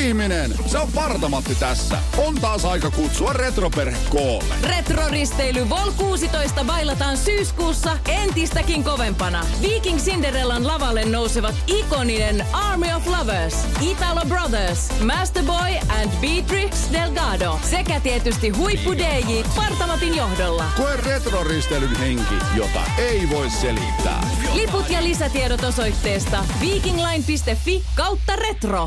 ihminen, se on Parta-Matti tässä. On taas aika kutsua retroperhe koolle. Retroristeily Vol 16 bailataan syyskuussa entistäkin kovempana. Viking Cinderellan lavalle nousevat ikoninen Army of Lovers, Italo Brothers, Masterboy and Beatrix Delgado sekä tietysti huippu DJ Parta-Matin johdolla. Koe retroristeilyn henki, jota ei voi selittää. Liput ja lisätiedot osoitteesta vikingline.fi/retro.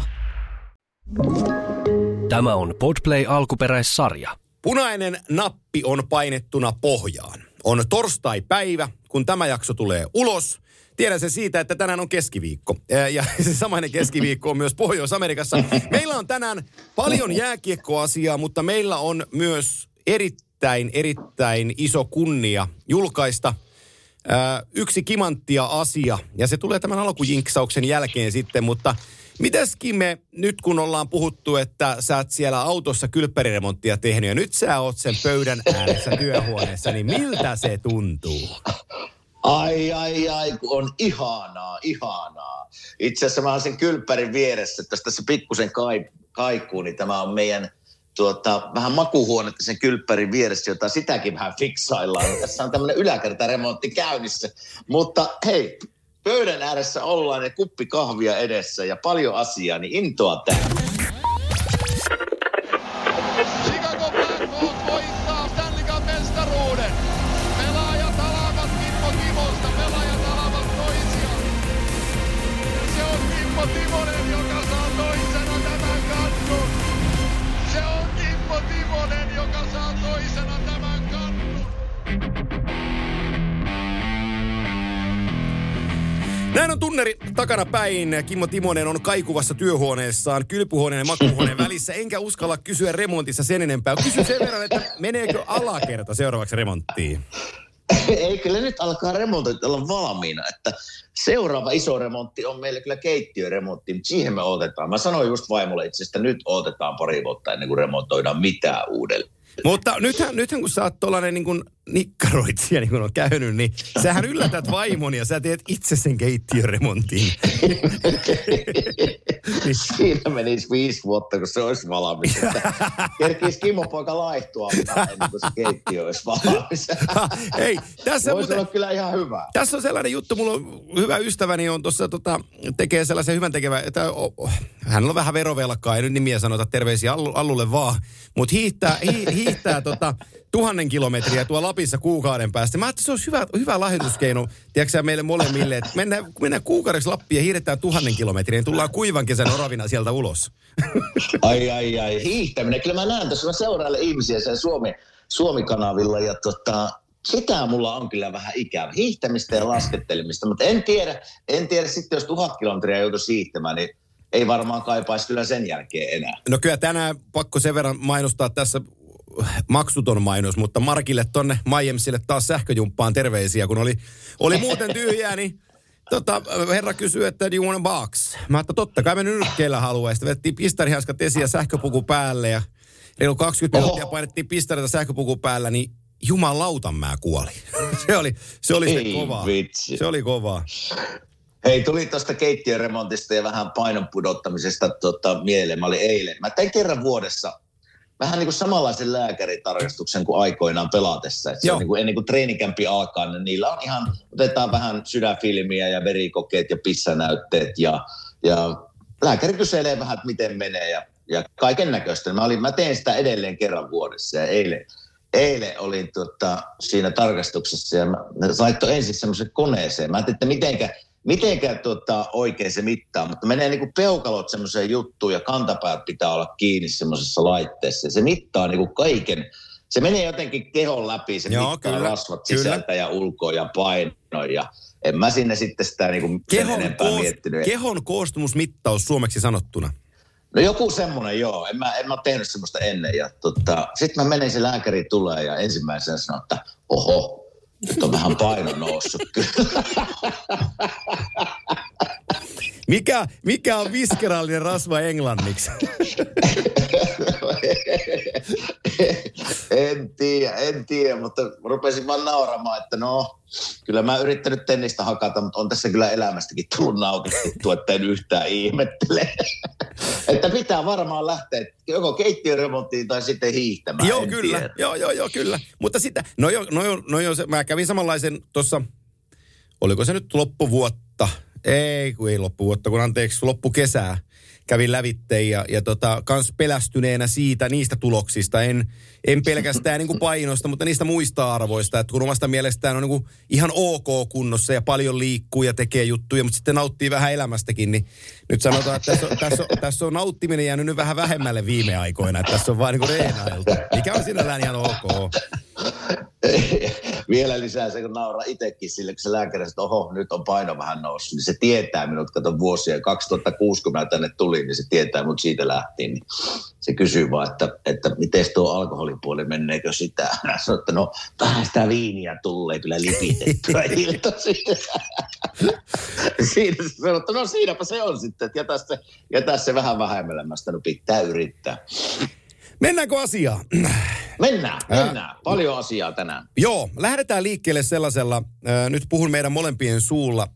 Tämä on Podplay alkuperäissarja. Punainen nappi on painettuna pohjaan. On torstai-päivä, kun tämä jakso tulee ulos. Tiedän se siitä, että tänään on keskiviikko. Ja se samainen keskiviikko on myös Pohjois-Amerikassa. Meillä on tänään paljon jääkiekkoasiaa, mutta meillä on myös erittäin iso kunnia julkaista yksi kimanttia asia. Ja se tulee tämän alkujinksauksen jälkeen sitten, mutta mitäskin me nyt kun ollaan puhuttu, että sä oot siellä autossa kylppäriremonttia tehnyt ja nyt sä oot sen pöydän ääressä työhuoneessa, niin miltä se tuntuu? Ai, kun on ihanaa. Itse asiassa mä oon sen kylppärin vieressä, että tässä pikkusen kaikuu, niin tämä on meidän vähän makuuhuonetta sen kylppärin vieressä, jota sitäkin vähän fiksaillaan. Tässä on tämmöinen yläkertaremontti käynnissä, mutta hei, pöydän ääressä ollaan ja kuppi kahvia edessä ja paljon asiaa, niin intoa tähän. Chicago Blackhawks voittaa Stanley Cup -mestaruuden. Pelaajat alavat Kimmo Timosta, pelaajat alavat toisiaan. Se on Kimmo Timonen, joka saa toisena tämän kannun. Se on Kimmo Timonen, joka saa toisena tämän kannun. Näin on tunneri takana päin. Kimmo Timonen on kaikuvassa työhuoneessaan kylpyhuoneen ja makuuhuoneen välissä. Enkä uskalla kysyä remontissa sen enempää. Kysyn sen verran, että meneekö alakerta seuraavaksi remonttiin? Ei, kyllä nyt alkaa remontit olla valmiina. Että seuraava iso remontti on meillä kyllä keittiöremontti, mutta siihen me odotetaan. Mä sanoin just vaimolle itse, että nyt odotetaan pari vuotta ennen kuin remontoidaan mitään uudelleen. Mutta nythän kun sä oot tollainen niin kuin nikkaroitsija, niin kuin on käynyt, niin sähän yllätät vaimon ja sä teet itse sen keittiöremontin. Siinä menisi 5 vuotta, kun se olisi valmis. Kerkisi Kimmo poika laihtua ennen kuin se keittiö olisi valmis. Hei, tässä voisi olla kyllä ihan hyvä. Tässä on sellainen juttu, mulla on hyvä ystäväni on tuossa tekee sellaisen hyvän tekevän, että hän on vähän verovelkaa, ei nyt nimiä sanota, terveisiä Allulle vaan, mutta hiihtää 1000 kilometriä tuolla Lapissa kuukauden päästä. Mä ajattelin, että se olisi hyvä lahjoituskeino, tiedätkö meille molemmille, että mennään kuukaudeksi Lappiin ja hiihdetään 1000 kilometriä, niin tullaan kuivan kesän oravina sieltä ulos. Ai, hiihtäminen. Kyllä mä näen tässä, mä seurailen ihmisiä siellä Suomi-kanavilla ja sitä mulla on kyllä vähän ikävä. Hiihtämistä ja laskettelemista, mutta en tiedä sitten, jos 1000 kilometriä joutuisi hiihtämään, niin ei varmaan kaipaisi kyllä sen jälkeen enää. No kyllä tänään pakko sen verran mainostaa tässä maksuton mainos, mutta Markille tonne Miamisille taas sähköjumppaan terveisiä, kun oli muuten tyhjää, niin herra kysyi, että do you want a box? Mä että totta kai me nyrkkeillä haluaa. Sitten vedettiin pistarihanskat esiin ja sähköpuku päälle ja reilu 20 minuuttia painettiin pistareita sähköpuku päällä, niin jumalautan mä kuoli. se oli se kovaa. Vitsi. Se oli kovaa. Hei, tuli tuosta keittiöremontista ja vähän painon pudottamisesta mieleen. Mä olin eilen. Mä tein kerran vuodessa vähän niin kuin samanlaisen lääkäritarkastuksen kuin aikoinaan pelatessa. Että se on niin kuin, ennen kuin treenikämpi alkaa, niin niillä on ihan, otetaan vähän sydänfilmiä ja verikokeet ja pissänäytteet. Ja lääkäri kyselee vähän, että miten menee ja kaiken näköistä. Mä teen sitä edelleen kerran vuodessa ja eilen olin siinä tarkastuksessa ja mä laittoi ensin semmoisen koneeseen. Mä ajattelin, että mitenkä oikein se mittaa, mutta menee niinku peukalot semmoiseen juttuun ja kantapäät pitää olla kiinni semmoisessa laitteessa. Se mittaa niinku kaiken. Se menee jotenkin kehon läpi, se mittaa kyllä, rasvat sisältä ja ulkoa ja painoa ja en mä sinne sitten sitä niinku sen enempää miettinyt. Kehon koostumusmittaus suomeksi sanottuna. No joku semmoinen, joo. En mä tehnyt semmoista ennen. Ja sitten mä menen, se lääkäri tulee ja ensimmäisenä sanoo, että oho, nyt on vähän paino noussut kyllä. Mikä on viskeraalinen rasva englanniksi? En tiedä, mutta rupesin vaan nauramaan, että no, kyllä mä yrittänyt tennistä hakata, mutta on tässä kyllä elämästäkin tullut nautittua, että en yhtään ihmettele. Että pitää varmaan lähteä joko keittiöremonttiin tai sitten hiihtämään. Joo, kyllä. Tiedä. Joo, kyllä. Mutta sitä, mä kävin samanlaisen tuossa, oliko se nyt loppuvuotta? Ei loppuvuotta, kun loppukesää. Kävin lävitteen ja kans pelästyneenä niistä tuloksista. En pelkästään niin kuin painosta, mutta niistä muista arvoista. Että kun omasta mielestään on niin kuin ihan ok kunnossa ja paljon liikkuu ja tekee juttuja, mutta sitten nauttii vähän elämästäkin, niin nyt sanotaan, että tässä on nauttiminen jäänyt nyt vähän vähemmälle viime aikoina. Että tässä on vaan niin kuin reenailtu, mikä on sinällään ihan ok. Vielä lisää se, kun nauraa itsekin sille, kun se lääkäri sanoo, oho, nyt on paino vähän noussut, niin se tietää minut, kato vuosia. 2006, kun mä tänne tulin, niin se tietää mut siitä lähtien. Niin se kysyy vaan, että miten tuo alkoholipuoli, menneekö sitä? Mä sanoin, että no vähän sitä viiniä tulee kyllä lipitettyä iltaisin. Siinä se sanoi, että no siinäpä se on sitten, että jätä se vähän vähemmällä. Mä sanoin, no pitää yrittää. Mennäänkö asiaan? Mennään. Paljon asiaa tänään. Joo, lähdetään liikkeelle sellaisella, nyt puhun meidän molempien suulla.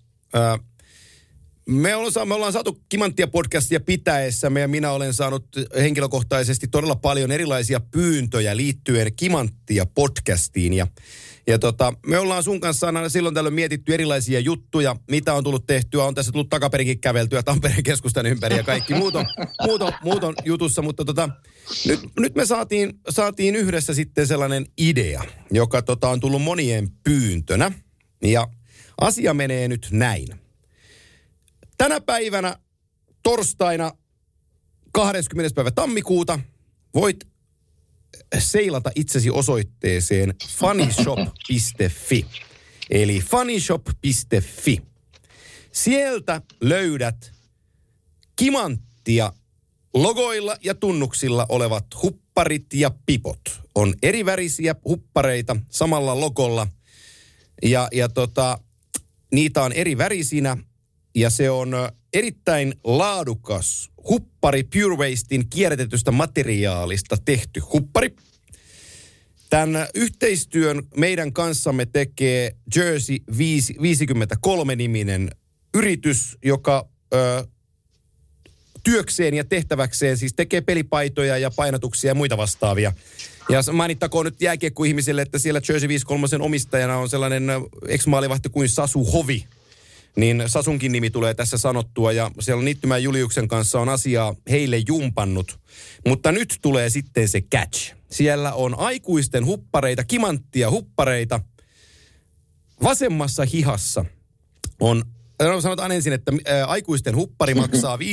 Me ollaan saatu Kimanttia podcastia pitäessämme ja minä olen saanut henkilökohtaisesti todella paljon erilaisia pyyntöjä liittyen Kimanttia podcastiin. Ja me ollaan sun kanssa aina silloin tällöin mietitty erilaisia juttuja, mitä on tullut tehtyä. On tässä tullut takaperinkin käveltyä Tampereen keskustan ympäri ja kaikki muut on jutussa. Mutta nyt me saatiin yhdessä sitten sellainen idea, joka on tullut monien pyyntönä. Ja asia menee nyt näin. Tänä päivänä, torstaina 20. päivä tammikuuta, voit seilata itsesi osoitteeseen funnyshop.fi. Eli funnyshop.fi. Sieltä löydät Kimanttia logoilla ja tunnuksilla olevat hupparit ja pipot. On erivärisiä huppareita samalla logolla ja niitä on eri värisinä. Ja se on erittäin laadukas huppari, Pure Wastein kierrätetystä materiaalista tehty huppari. Tämän yhteistyön meidän kanssamme tekee Jersey 53-niminen yritys, joka työkseen ja tehtäväkseen siis tekee pelipaitoja ja painotuksia ja muita vastaavia. Ja mainittakoon nyt jääkiekkoihmisille, että siellä Jersey 53 omistajana on sellainen ex-maalivahti kuin Sasu Hovi. Niin Sasunkin nimi tulee tässä sanottua ja siellä Nittymän Juliuksen kanssa on asiaa heille jumpannut. Mutta nyt tulee sitten se catch. Siellä on aikuisten huppareita, Kimanttia huppareita. Vasemmassa hihassa on, sanotaan ensin, että aikuisten huppari maksaa 59,90,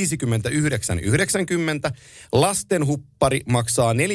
lasten huppari maksaa 49,90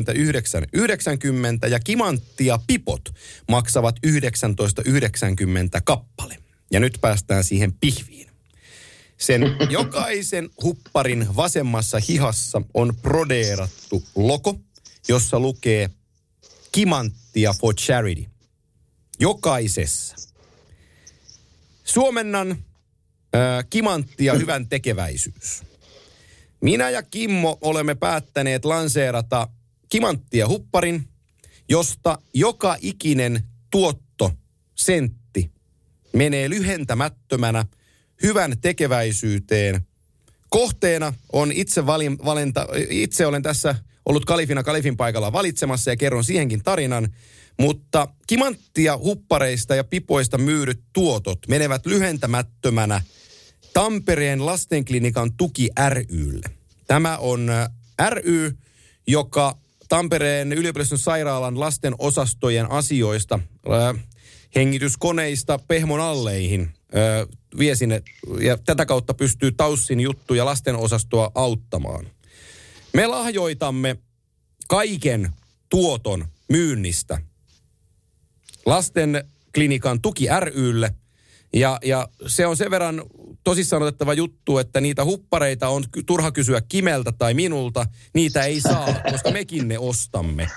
ja Kimanttia pipot maksavat 19,90 kappale. Ja nyt päästään siihen pihviin. Sen jokaisen hupparin vasemmassa hihassa on brodeerattu logo, jossa lukee Kimanttia for charity. Jokaisessa. Suomennan Kimanttia hyvän tekeväisyys. Minä ja Kimmo olemme päättäneet lanseerata Kimanttia hupparin, josta joka ikinen tuotto, sentti, menee lyhentämättömänä hyvän tekeväisyyteen. Kohteena on itse olen tässä ollut Kalifin paikalla valitsemassa ja kerron siihenkin tarinan, mutta Kimanttia huppareista ja pipoista myydyt tuotot menevät lyhentämättömänä Tampereen lastenklinikan tuki ry:lle. Tämä on ry, joka Tampereen yliopiston sairaalan lasten osastojen asioista hengityskoneista pehmon alleihin vie sinne ja tätä kautta pystyy Taussin juttuja lasten osastoa auttamaan. Me lahjoitamme kaiken tuoton myynnistä lastenklinikan tuki ry:lle ja se on sen verran tosissaan otettava juttu, että niitä huppareita on turha kysyä Kimeltä tai minulta. Niitä ei saa, koska mekin ne ostamme.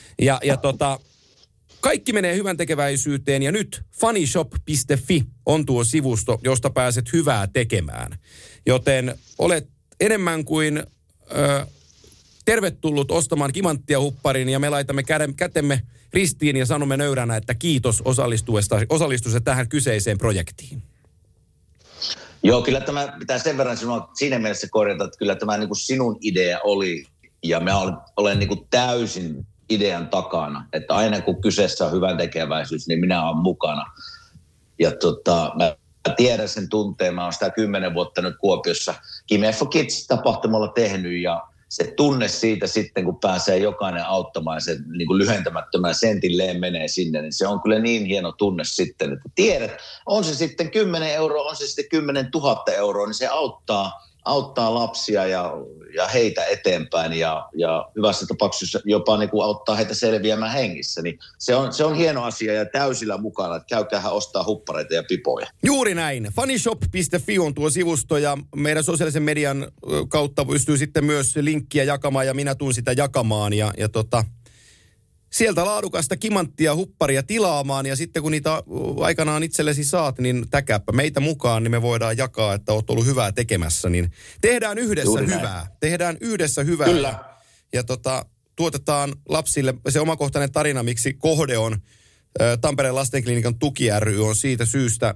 Kaikki menee hyvän tekeväisyyteen ja nyt funnyshop.fi on tuo sivusto, josta pääset hyvää tekemään. Joten olet enemmän kuin tervetullut ostamaan Kimanttia hupparin ja me laitamme kätemme ristiin ja sanomme nöyränä, että kiitos osallistuessa tähän kyseiseen projektiin. Joo, kyllä tämä pitää sen verran sinua siinä mielessä korjata, että kyllä tämä niin kuin sinun idea oli ja mä olen niin kuin täysin idean takana, että aina kun kyseessä on hyvän tekeväisyys, niin minä olen mukana. Ja mä tiedän sen tunteen, mä olen sitä 10 vuotta nyt Kuopiossa Game for Kids-tapahtumalla tehnyt ja se tunne siitä sitten, kun pääsee jokainen auttamaan ja se niin kuin lyhentämättömän sentilleen menee sinne, niin se on kyllä niin hieno tunne sitten, että tiedät, on se sitten 10 euroa, on se sitten 10 000 euroa, niin se auttaa lapsia ja heitä eteenpäin ja hyvässä tapauksessa jopa niin kuin auttaa heitä selviämään hengissä. Niin se on hieno asia ja täysillä mukana, että käykäähän ostaa huppareita ja pipoja. Juuri näin. Funnyshop.fi on tuo sivusto ja meidän sosiaalisen median kautta pystyy sitten myös linkkiä jakamaan ja minä tuun sitä jakamaan ja sieltä laadukasta kimanttia hupparia tilaamaan ja sitten kun niitä aikanaan itsellesi saat, niin täkääpä meitä mukaan, niin me voidaan jakaa, että oot ollut hyvää tekemässä. Niin tehdään yhdessä hyvää. Tehdään yhdessä hyvää. Kyllä. Ja tuotetaan lapsille se omakohtainen tarina, miksi kohde on Tampereen lastenklinikan tuki ry on siitä syystä.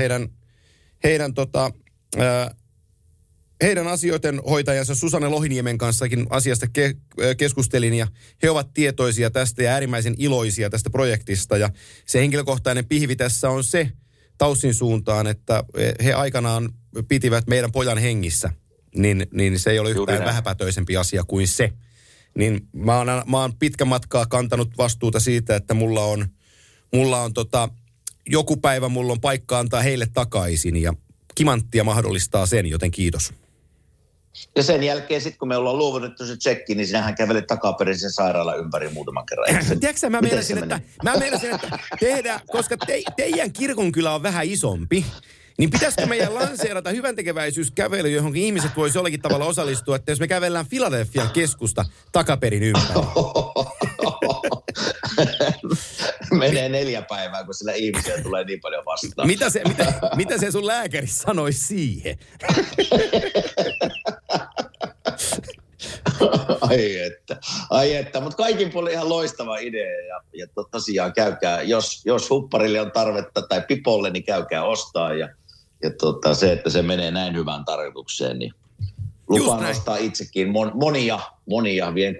Heidän asioiden hoitajansa Susanne Lohiniemen kanssakin asiasta keskustelin ja he ovat tietoisia tästä ja äärimmäisen iloisia tästä projektista. Ja se henkilökohtainen pihvi tässä on se Taussin suuntaan, että he aikanaan pitivät meidän pojan hengissä. Niin se ei ole yhtään vähäpätöisempi asia kuin se. Niin mä oon pitkän matkaa kantanut vastuuta siitä, että mulla on joku päivä mulla on paikka antaa heille takaisin ja Kimanttia mahdollistaa sen, joten kiitos. Ja sen jälkeen sitten, kun me ollaan luovutettu se tsekki, niin sinähän kävelet takaperin sen sairaalan ympäri muutaman kerran. Tiedätkö mä meinasin, että tehdään, koska teidän kirkonkylä on vähän isompi, niin pitäisikö meidän lanseerata hyväntekeväisyyskävely, johon ihmiset voisi jollakin tavalla osallistua, että jos me kävellään Philadelphian keskusta takaperin ympäri. Menee 4 päivää, kun sillä ihmisiä tulee niin paljon vastaan. Mitä se sun lääkäri sanoi siihen? Ai että, mutta kaikin puolin ihan loistava idea ja tosiaan käykää, jos hupparille on tarvetta tai pipolle, niin käykää ostaa ja se, että se menee näin hyvään tarkoitukseen, niin lupaan ostaa itsekin monia vien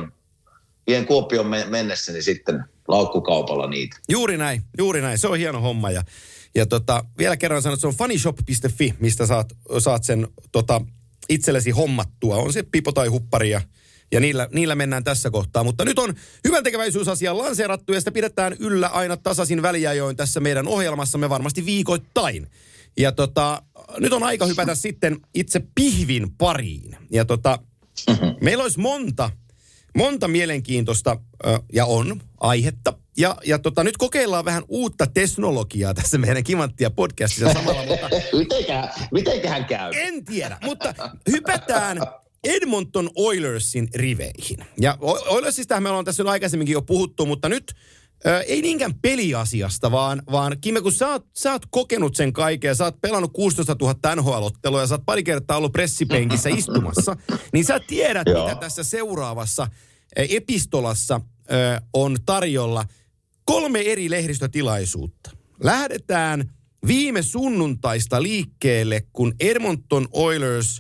Kuopion mennessäni sitten laukkukaupalla niitä. Juuri näin. Se on hieno homma ja vielä kerran sanon, että se on funnyshop.fi, mistä saat sen itsellesi hommattua. On se pipo tai huppari ja niillä mennään tässä kohtaa. Mutta nyt on hyväntekeväisyysasia lanseerattu ja sitä pidetään yllä aina tasaisin väliajoin tässä meidän ohjelmassamme varmasti viikoittain. Ja nyt on aika hypätä sitten itse pihvin pariin. Ja meillä olisi monta mielenkiintoista ja on aihetta. Ja nyt kokeillaan vähän uutta teknologiaa tässä meidän Kimanttia podcastissa samalla, mutta mitenköhän käy? En tiedä, mutta hypätään Edmonton Oilersin riveihin. Ja Oilersista me ollaan tässä nyt aikaisemminkin jo puhuttu, mutta nyt ei niinkään peliasiasta, vaan Kime, kun sä oot kokenut sen kaiken, sä oot pelannut 16 000 NHL-ottelua ja sä oot pari kertaa ollut pressipenkissä istumassa, niin sä tiedät, mitä tässä seuraavassa epistolassa on tarjolla. 3 eri lehdistötilaisuutta. Lähdetään viime sunnuntaista liikkeelle, kun Edmonton Oilers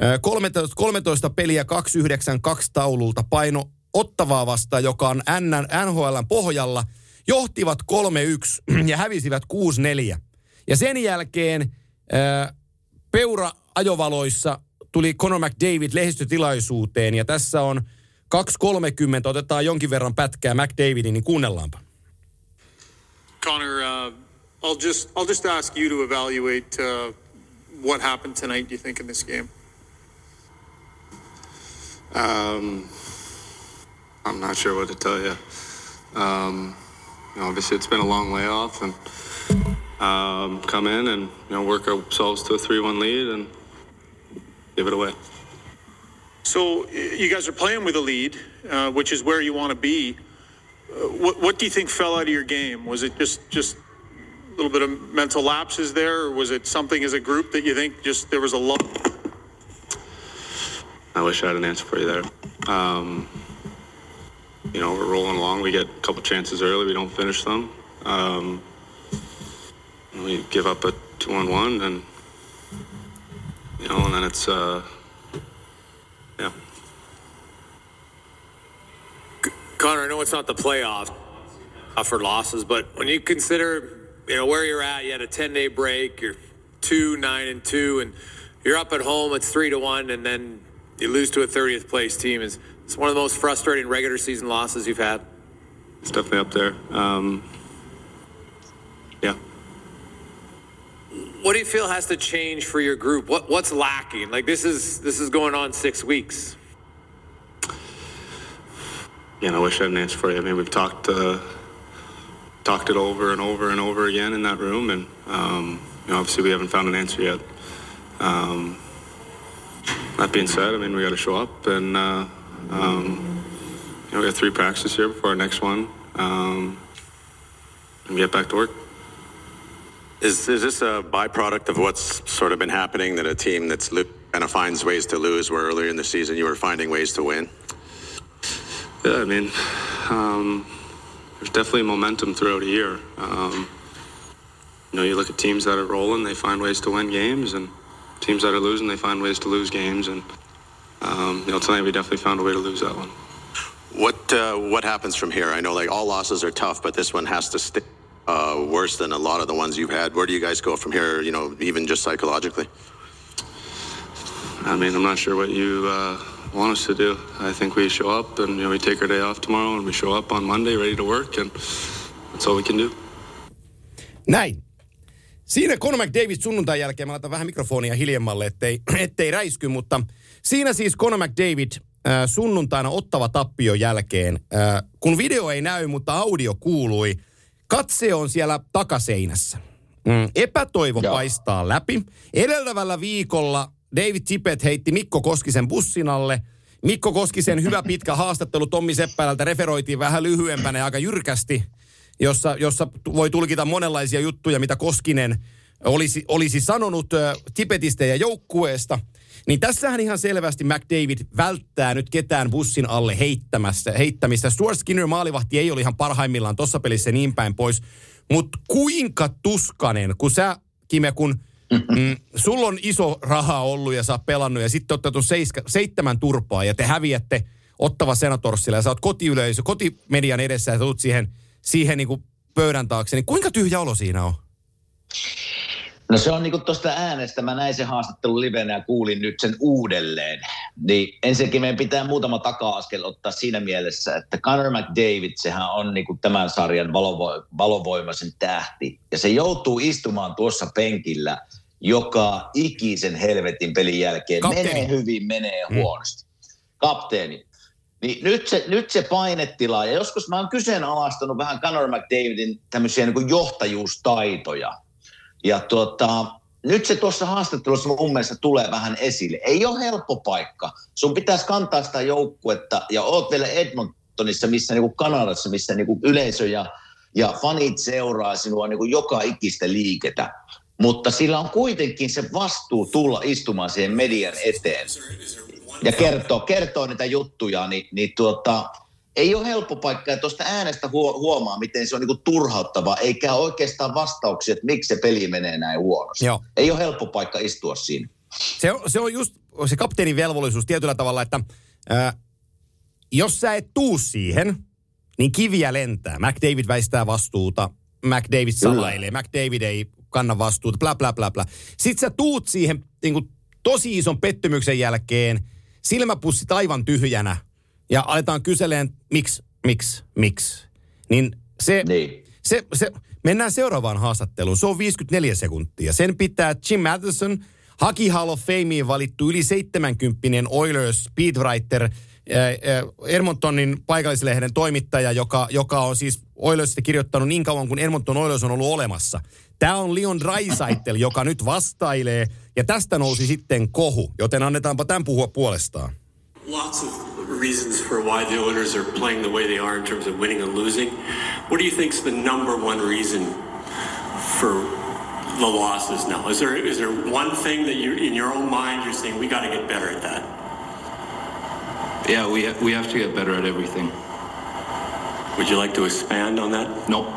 13 peliä 292 taululta paino Ottavaa vastaan, joka on NHL:n pohjalla, johtivat 3-1 ja hävisivät 6-4. Ja sen jälkeen peura-ajovaloissa tuli Connor McDavid lehdistötilaisuuteen ja tässä on 2.30, otetaan jonkin verran pätkää McDavidin, niin kuunnellaanpa. Connor, I'll just ask you to evaluate what happened tonight, you think, in this game? I'm not sure what to tell you. Obviously, it's been a long layoff, and come in and work ourselves to a 3-1 lead and give it away. So you guys are playing with a lead, which is where you want to be. What do you think fell out of your game? Was it just a little bit of mental lapses there, or was it something as a group that you think just there was a lot? I wish I had an answer for you there. You know, we're rolling along. We get a couple chances early. We don't finish them. We give up a 2-on-1, and you know, and then it's yeah. Connor, I know it's not the playoffs for losses, but when you consider, you know, where you're at, you had a 10-day break, you're 2-9-2, and you're up at home, it's 3-1, and then you lose to a 30th place team. It's one of the most frustrating regular season losses you've had. It's definitely up there. Yeah. What do you feel has to change for your group? What's lacking? Like, this is going on 6 weeks. Yeah, I wish I had an answer for you. I mean, we've talked it over and over and over again in that room, and you know, obviously we haven't found an answer yet. That being said, I mean, we got to show up, and you know, we got 3 practices here before our next one, and get back to work. Is this a byproduct of what's sort of been happening, that a team that's kind of finds ways to lose, where earlier in the season you were finding ways to win? Yeah, I mean, there's definitely momentum throughout a year. You know, you look at teams that are rolling, they find ways to win games, and teams that are losing, they find ways to lose games. And you know, tonight we definitely found a way to lose that one. What happens from here? I know, like, all losses are tough, but this one has to stick worse than a lot of the ones you've had. Where do you guys go from here? You know, even just psychologically. I mean, I'm not sure what you want us to do. I think we show up, and you know, we take our day off tomorrow, and we show up on Monday ready to work, and that's all we can do. Näin. Siinä Conor McDavid sunnuntain jälkeen, mä laitan vähän mikrofonia hiljemmalle, ettei räisky, mutta siinä siis Conor McDavid sunnuntaina Ottava tappion jälkeen, kun video ei näy, mutta audio kuului, katse on siellä takaseinässä. Epätoivo paistaa läpi. Edeltävällä viikolla David Tippett heitti Mikko Koskisen bussin alle. Mikko Koskisen hyvä pitkä haastattelu Tommi Seppälältä referoitiin vähän lyhyempänä ja aika jyrkästi, jossa voi tulkita monenlaisia juttuja, mitä Koskinen olisi sanonut Tippetistä ja joukkueesta. Niin tässähän ihan selvästi McDavid välttää nyt ketään bussin alle heittämistä. Stuart Skinner maalivahti ei ole ihan parhaimmillaan tuossa pelissä niin päin pois. Mutta kuinka tuskanen, kun sä, Kime, kun sulla on iso raha ollut ja sä oot pelannut ja sitten ottanut 7 turpaa ja te häviätte Ottava Senatorsilla ja sä oot kotimedian edessä ja tulet siihen niin kuin pöydän taakse, niin kuinka tyhjä olo siinä on? No se on niin kuin tuosta äänestä, mä näin sen haastattelun livenä ja kuulin nyt sen uudelleen. Niin ensinnäkin meidän pitää muutama taka-askel ottaa siinä mielessä, että Conor McDavid, sehän on niin kuin tämän sarjan valovoimaisen tähti. Ja se joutuu istumaan tuossa penkillä joka ikisen helvetin pelin jälkeen. Kapteeni. Menee hyvin, menee huonosti. Kapteeni. Niin nyt se painetila, ja joskus mä oon kyseenalaistanut vähän Conor McDavidin tämmöisiä niin kuin johtajuustaitoja. Ja nyt se tuossa haastattelussa mun mielestä tulee vähän esille. Ei ole helppo paikka. Sun pitäisi kantaa sitä joukkuetta ja oot vielä Edmontonissa, missä niinku Kanadassa, missä niinku yleisö ja fanit seuraa sinua niinku joka ikistä liiketä. Mutta sillä on kuitenkin se vastuu tulla istumaan siihen median eteen ja kertoo niitä juttuja, ei ole helppo paikka, ja tuosta äänestä huomaa, miten se on niinku turhauttavaa, eikä oikeastaan vastauksia, että miksi se peli menee näin huonosti. Joo. Ei ole helppo paikka istua siinä. Se on just se kapteenin velvollisuus tietyllä tavalla, että jos sä et tuu siihen, niin kiviä lentää. McDavid väistää vastuuta, McDavid salailee, McDavid ei kanna vastuuta, bla bla bla bla. Sitten sä tuut siihen niinku tosi ison pettymyksen jälkeen, silmäpussit aivan tyhjänä, ja aletaan kyseleen, miksi. Niin se mennään seuraavaan haastatteluun. Se on 54 sekuntia. Sen pitää Jim Matheson, Hockey Hall of Fameen valittu yli 70 Oilers speedwriter, Edmontonin paikallislehden toimittaja, joka on siis Oilersista kirjoittanut niin kauan, kuin Edmonton Oilers on ollut olemassa. Tämä on Leon Draisaitl, joka nyt vastailee, ja tästä nousi sitten kohu, joten annetaanpa tämän puhua puolestaan. Lots of reasons for why the Oilers are playing the way they are in terms of winning and losing. What do you think is the number one reason for the losses now? Is there one thing that you, in your own mind, you're saying we got to get better at that? Yeah, we have to get better at everything. Would you like to expand on that? No.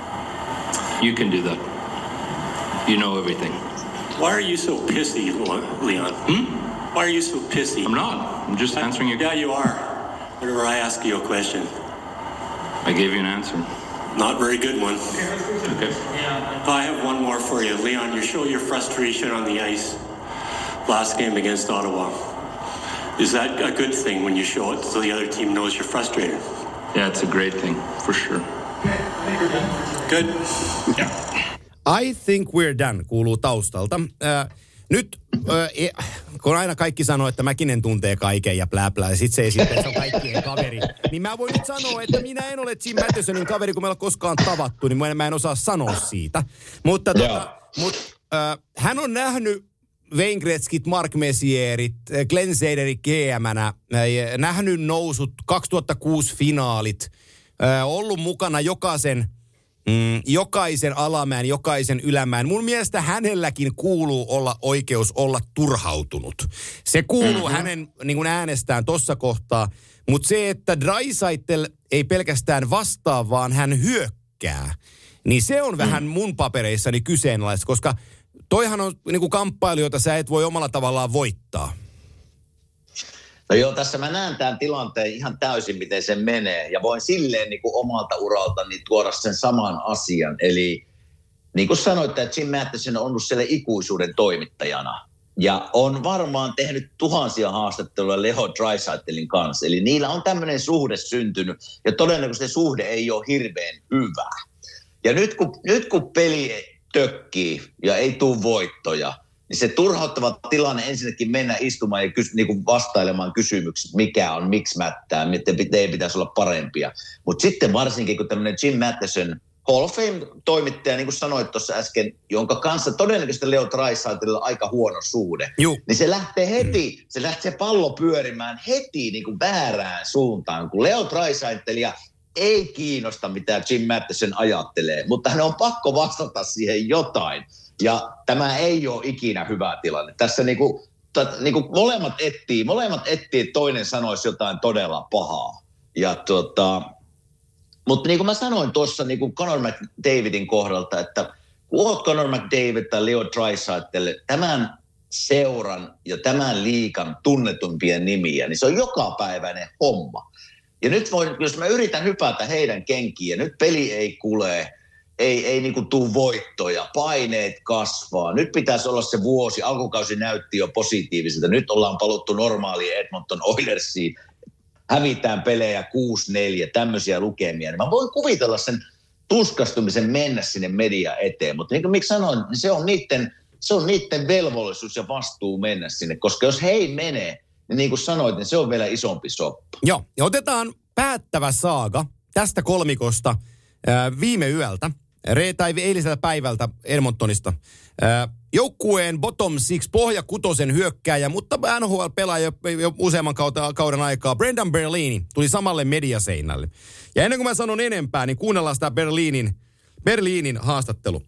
You can do that. You know everything. Why are you so pissy, Leon? Why are you so pissy? I'm not. I'm just answering your... Yeah, you are. Whenever I ask you a question. I gave you an answer. Not very good one. Okay. I have one more for you. Leon, you show your frustration on the ice last game against Ottawa. Is that a good thing when you show it so the other team knows you're frustrated? Yeah, it's a great thing, for sure. Good. Yeah. I think we're done kuuluu taustalta. Nyt, kun aina kaikki sanoo, että Mäkinen tuntee kaiken ja plää, ja sit se esittää, että se on kaikkien kaveri, niin mä voin nyt sanoa, että minä en ole Jim Mattesonin kaveri, kun me ollaan koskaan tavattu, niin mä en osaa sanoa siitä. Mutta hän on nähnyt Wayne Gretzkyt, Mark Messierit, Glenn Sederik GM:nä, nähnyt nousut 2006 finaalit, ollut mukana jokaisen alamäen, jokaisen ylämäen. Mun mielestä hänelläkin kuuluu olla oikeus olla turhautunut. Se kuuluu hänen niin kuin äänestään tossa kohtaa. Mutta se, että Draisaitl ei pelkästään vastaa, vaan hän hyökkää, niin se on vähän mun papereissani kyseenalaista, koska toihan on niin kuin kamppailu, jota sä et voi omalla tavallaan voittaa. No joo, tässä mä näen tämän tilanteen ihan täysin, miten se menee. Ja voin silleen niin kuin omalta uraltani tuoda sen saman asian. Eli niin kuin sanoit, että Jim Matheson on ollut siellä ikuisuuden toimittajana. Ja on varmaan tehnyt tuhansia haastatteluja Leo Draisaitlin kanssa. Eli niillä on tämmöinen suhde syntynyt. Ja todennäköisesti se suhde ei ole hirveän hyvä. Ja nyt kun peli tökkii ja ei tule voittoja, niin se turhauttava tilanne ensinnäkin mennä istumaan ja niin vastailemaan kysymykset, mikä on, miksi mättää, miten pitäisi olla parempia. Mutta sitten varsinkin, kun tämmöinen Jim Matheson, Hall of Fame-toimittaja, niin kuin sanoit tuossa äsken, jonka kanssa todennäköisesti Leo Draisaitlilla aika huono suhde, niin se lähtee heti, se pallo pyörimään heti niin kuin väärään suuntaan, kun Leo Draisaitlia ei kiinnosta, mitä Jim Matheson ajattelee, mutta hän on pakko vastata siihen jotain. Ja tämä ei ole ikinä hyvä tilanne. Tässä niinku molemmat etsii, että toinen sanoisi jotain todella pahaa. Ja mutta niin kuin mä sanoin tuossa niin Connor McDavidin kohdalta, että kun oot Connor McDavid tai Leo Draisaitl, tämän seuran ja tämän liigan tunnetumpien nimiä, niin se on jokapäiväinen homma. Ja nyt jos mä yritän hypätä heidän kenkiin ja nyt peli ei kule, ei niinku tuu voittoja, paineet kasvaa. Nyt pitäisi olla se vuosi, alkukausi näytti jo positiiviselta. Nyt ollaan paluttu normaaliin Edmonton Oilersiin, hävitään pelejä 6-4, tämmöisiä lukemia. Mä voin kuvitella sen tuskastumisen mennä sinne median eteen, mutta niin kuin miksi sanoin, niin se on niiden velvollisuus ja vastuu mennä sinne, koska jos he ei mene, niin kuin sanoit, niin se on vielä isompi soppa. Joo, ja otetaan päättävä saaga tästä kolmikosta viime yöltä, tai eiliseltä päivältä Edmontonista. Joukkueen bottom six, pohja kutosen hyökkääjä, mutta NHL-pelaaja jo useamman kauden aikaa, Brendan Berlini, tuli samalle mediaseinälle. Ja ennen kuin mä sanon enempää, niin kuunnellaan sitä Berlinin haastattelu.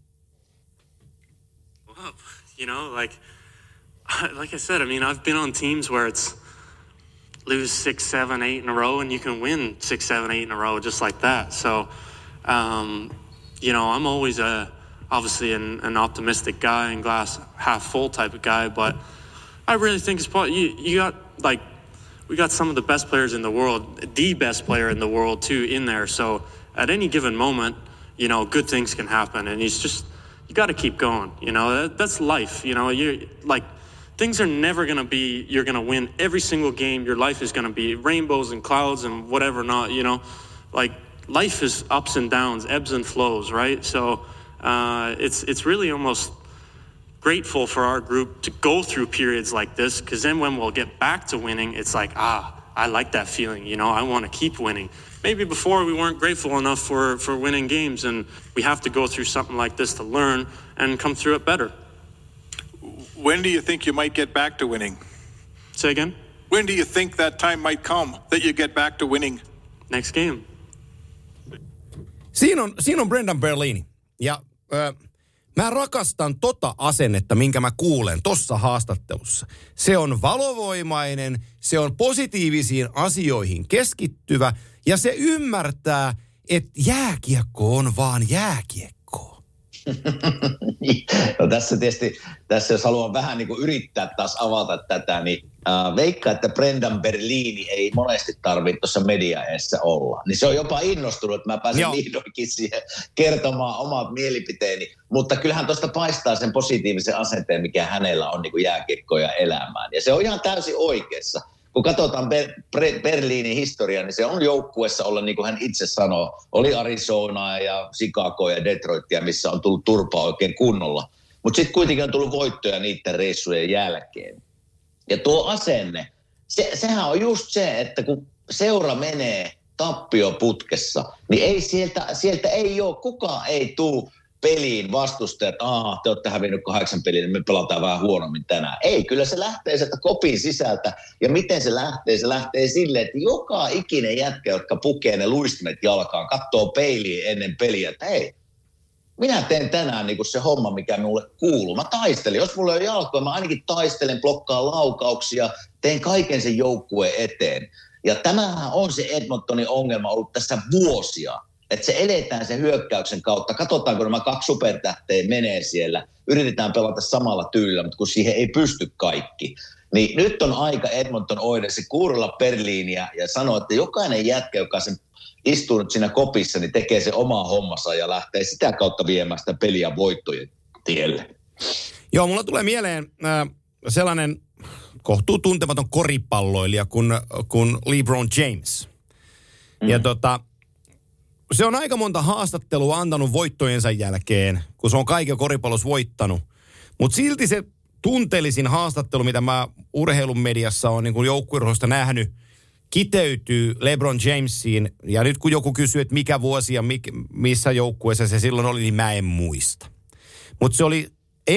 Well, you know, like I said, I mean, I've been on teams where it's lose 6, 7, 8 in a row, and you can win 6, 7, 8 in a row just like that. So, you know, I'm always obviously an optimistic guy and glass half full type of guy, but I really think you got we got some of the best players in the world, the best player in the world too in there. So at any given moment, you know, good things can happen, and you got to keep going. You know, that's life. You know, things are never going to be, you're going to win every single game. Your life is going to be rainbows and clouds and whatever not, you know. Like, life is ups and downs, ebbs and flows, right? So it's really almost grateful for our group to go through periods like this, because then when we'll get back to winning, it's like, I like that feeling, you know, I want to keep winning. Maybe before we weren't grateful enough for winning games, and we have to go through something like this to learn and come through it better. When do you think you might get back to winning? Say again? When do you think that time might come that you get back to winning? Next game. Siinä on Brendan Berlini. Ja mä rakastan tota asennetta, minkä mä kuulen tossa haastattelussa. Se on valovoimainen, se on positiivisiin asioihin keskittyvä ja se ymmärtää, että jääkiekko on vaan jääkiekkoa. No tässä jos haluan vähän niin kuin yrittää taas avata tätä, niin veikkaa, että Brendan Berlini ei monesti tarvitse tuossa mediaeessä olla. Niin se on jopa innostunut, että mä pääsen vihdoinkin siihen kertomaan omat mielipiteeni. Mutta kyllähän tuosta paistaa sen positiivisen asenteen, mikä hänellä on niin kuin jääkiekkoja elämään. Ja se on ihan täysin oikeassa. Kun katsotaan Berliinin historiaa, niin se on joukkueessa olla, niin kuin hän itse sanoo, oli Arizonaa ja Chicagoa ja Detroitia, missä on tullut turpaa oikein kunnolla. Mutta sitten kuitenkin on tullut voittoja niiden reissujen jälkeen. Ja tuo asenne, sehän on just se, että kun seura menee tappioputkessa, niin ei sieltä ei ole, kukaan ei tule peliin vastustajat, että te olette hävinnyt 8 peliä, niin me pelataan vähän huonommin tänään. Ei, kyllä se lähtee sieltä kopin sisältä. Ja miten se lähtee? Se lähtee silleen, että joka ikinen jätkä, jotka pukee ne luistimet jalkaan, katsoo peiliin ennen peliä, että hei, minä teen tänään niin kuin se homma, mikä minulle kuuluu. Mä taistelen. Jos mulla on jalkoja, mä ainakin taistelen, blokkaan laukauksia, teen kaiken sen joukkueen eteen. Ja tämähän on se Edmontonin ongelma ollut tässä vuosia. Että se eletään sen hyökkäyksen kautta. Katsotaan, kun nämä 2 supertähteä menee siellä. Yritetään pelata samalla tyylillä, mutta kun siihen ei pysty kaikki. Niin nyt on aika Edmonton oidessa kuurella Berliiniä ja sanoa, että jokainen jätkä, joka sen istuu nyt siinä kopissa, niin tekee se omaa hommansa ja lähtee sitä kautta viemään sitä peliä voittojen tielle. Joo, mulla tulee mieleen sellainen kohtuu tuntematon koripalloilija kuin LeBron James. Ja se on aika monta haastattelua antanut voittojensa jälkeen, kun se on kaiken koripallossa voittanut. Mutta silti se tunteellisin haastattelu, mitä mä urheilun mediassa on niin joukkueurheilusta nähnyt, kiteytyy LeBron Jamesiin. Ja nyt kun joku kysyy, että mikä vuosi ja missä joukkueessa se silloin oli, niin mä en muista. Mutta se oli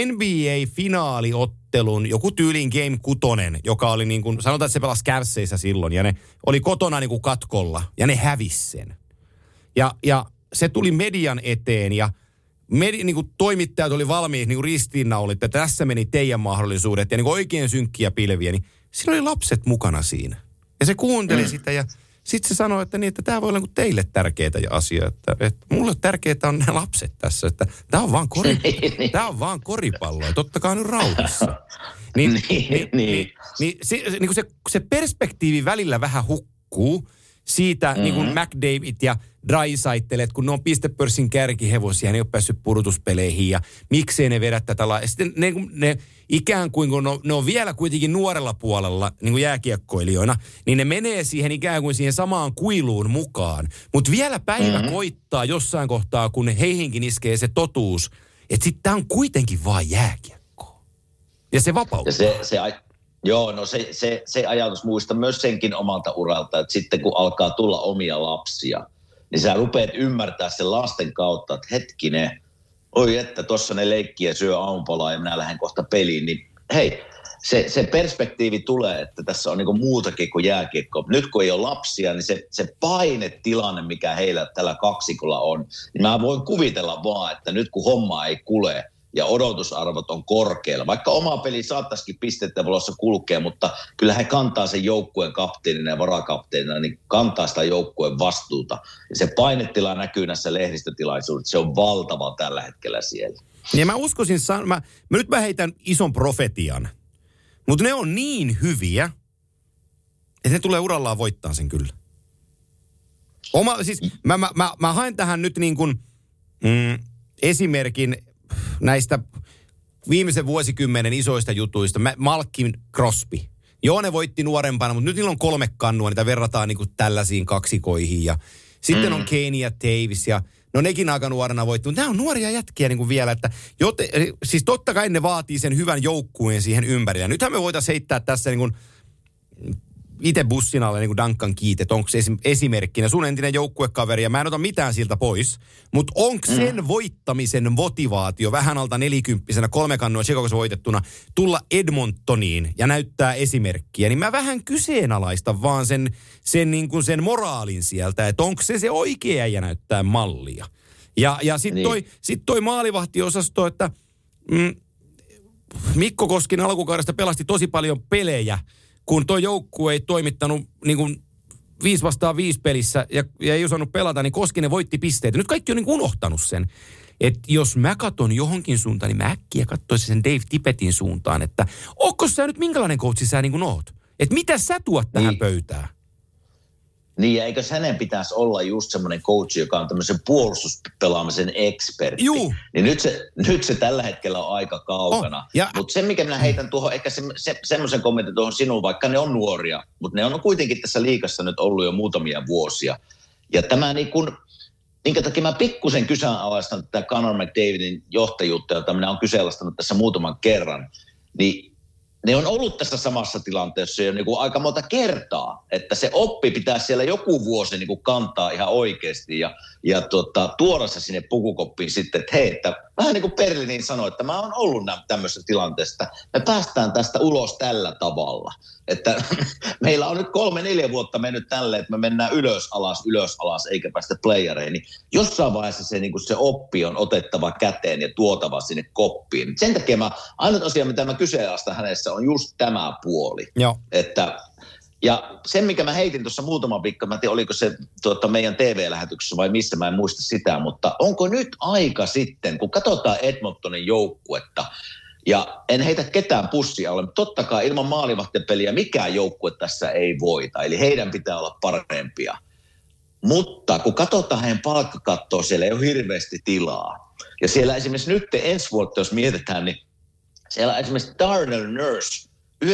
NBA-finaaliottelun joku tyylin Game 6, joka oli niin kuin, sanotaan, että se pelasi Cavsissa silloin. Ja ne oli kotona niin kuin katkolla ja ne hävisi sen. Ja se tuli median eteen ja niin kuin toimittajat oli valmiit niin kuin ristiinnaulit, että tässä meni teidän mahdollisuudet ja niin kuin oikein synkkiä pilviä, niin siinä oli lapset mukana siinä. Ja se kuunteli sitä ja sitten se sanoi, että tämä voi olla niin kuin teille tärkeitä asia, että mulle tärkeitä on ne lapset tässä, että tämä on vaan koripalloa, tottakaa nyt rauhassa. Niin se perspektiivi välillä vähän hukkuu. Siitä niin kuin McDavid ja Draisaitl, kun ne on pistepörssin kärkihevosia, ne ei ole päässyt pudotuspeleihin ja miksei ne vedä tätä lailla. Sitten ne ikään kuin, kun ne on vielä kuitenkin nuorella puolella niin kuin jääkiekkoilijoina, niin ne menee siihen ikään kuin siihen samaan kuiluun mukaan. Mutta vielä päivä koittaa jossain kohtaa, kun heihinkin iskee se totuus, että sitten tämä on kuitenkin vaan jääkiekkoa. Ja se vapauttaa. Joo, no se ajatus muista myös senkin omalta uralta, että sitten kun alkaa tulla omia lapsia, niin sä rupeat ymmärtää sen lasten kautta, että hetkinen, oi että tuossa ne leikkiä syö aamupalaa ja minä lähden kohta peliin, niin hei, se perspektiivi tulee, että tässä on niinku muutakin kuin jääkiekko. Nyt kun ei ole lapsia, niin se painetilanne, mikä heillä tällä kaksikolla on, niin mä voin kuvitella vaan, että nyt kun homma ei kule, ja odotusarvot on korkealla. Vaikka oma peli saattaisikin pistettä valossa kulkea, mutta kyllä he kantaa sen joukkueen kapteenina ja varakapteenina, niin kantaa sitä joukkueen vastuuta. Ja se painetila näkyy näissä lehdistötilaisuudessa. Se on valtava tällä hetkellä siellä. Ja mä uskoisin, nyt mä heitän ison profetian, mutta ne on niin hyviä, että ne tulee urallaan voittaa sen kyllä. Mä haen tähän nyt niin kuin esimerkin näistä viimeisen vuosikymmenen isoista jutuista. Malkin Crosby. Joo, ne voitti nuorempana, mutta nyt niillä on 3 kannua, niitä verrataan niin kuin tällaisiin kaksikoihin. Ja sitten on Kane ja Davis ja no nekin aika nuorena voitti. Mutta nämä on nuoria jätkiä niin kuin vielä, että siis totta kai ne vaatii sen hyvän joukkueen siihen ympärille. Nythän me voitaisiin heittää tässä niin kuin itse bussin alle niin kuin Duncan Keith, että onko se esimerkkinä sun entinen joukkuekaveri, ja mä en ota mitään siltä pois, mutta onko sen voittamisen motivaatio vähän alta 40-vuotiaana 3 kannua Chicagossa voitettuna tulla Edmontoniin ja näyttää esimerkkiä, niin mä vähän kyseenalaistan vaan sen moraalin sieltä, että onko se oikea ja näyttää mallia. Ja sitten toi maalivahtiosasto, että Mikko Koskinen alkukaudesta pelasti tosi paljon pelejä, kun toi joukkue ei toimittanut niin kuin 5 vastaan 5 pelissä ja ei osannut pelata, niin Koskinen voitti pisteitä. Nyt kaikki on niin kuin unohtanut sen. Että jos mä katson johonkin suuntaan, niin mä äkkiä katsoisin sen Dave Tippetin suuntaan, että ootko sä nyt minkälainen coachi sä niin kuin oot? Että mitä sä tuot tähän pöytään? Niin, ja eikös hänen pitäisi olla just semmoinen coach, joka on tämmöisen puolustuspelaamisen ekspertti. Juu. Niin nyt se tällä hetkellä on aika kaukana. Mutta se, mikä minä heitän tuohon, ehkä semmoisen kommentin tuohon sinuun, vaikka ne on nuoria, mutta ne on kuitenkin tässä liigassa nyt ollut jo muutamia vuosia. Ja tämä niin kuin, minkä takia mä pikkusen kyseenalaistan tätä Connor McDavidin johtajuutta, jota minä olen kyseenalaistanut tässä muutaman kerran, niin ne on ollut tässä samassa tilanteessa jo niin kuin aika monta kertaa, että se oppi pitää siellä joku vuosi niin kuin kantaa ihan oikeasti ja tuoda se sinne pukukoppiin sitten, että hei, että vähän niin kuin Berlinin sanoi, että mä oon ollut tämmöisessä tilanteessa, me päästään tästä ulos tällä tavalla. Että meillä on nyt 3-4 vuotta mennyt tälleen, että me mennään ylös alas, eikä päästä playereihin. Niin jossain vaiheessa se, niin kuin se oppi on otettava käteen ja tuotava sinne koppiin. Sen takia ainut asia, mitä mä kyseenalaistan hänessä, on just tämä puoli. Joo. Ja sen, mikä mä heitin tuossa muutama viikko, mä en tiedä, oliko se meidän TV-lähetyksessä vai missä, mä en muista sitä, mutta onko nyt aika sitten, kun katsotaan Edmontonin joukkuetta, ja en heitä ketään pussia alle, mutta totta kai ilman maalivahtipeliä mikään joukkue tässä ei voita, eli heidän pitää olla parempia. Mutta kun katsotaan heidän palkkakattoa, siellä ei ole hirveästi tilaa. Ja siellä esimerkiksi nyt ensi vuotta, jos mietitään, niin siellä esimerkiksi Darnell Nurse 9,25,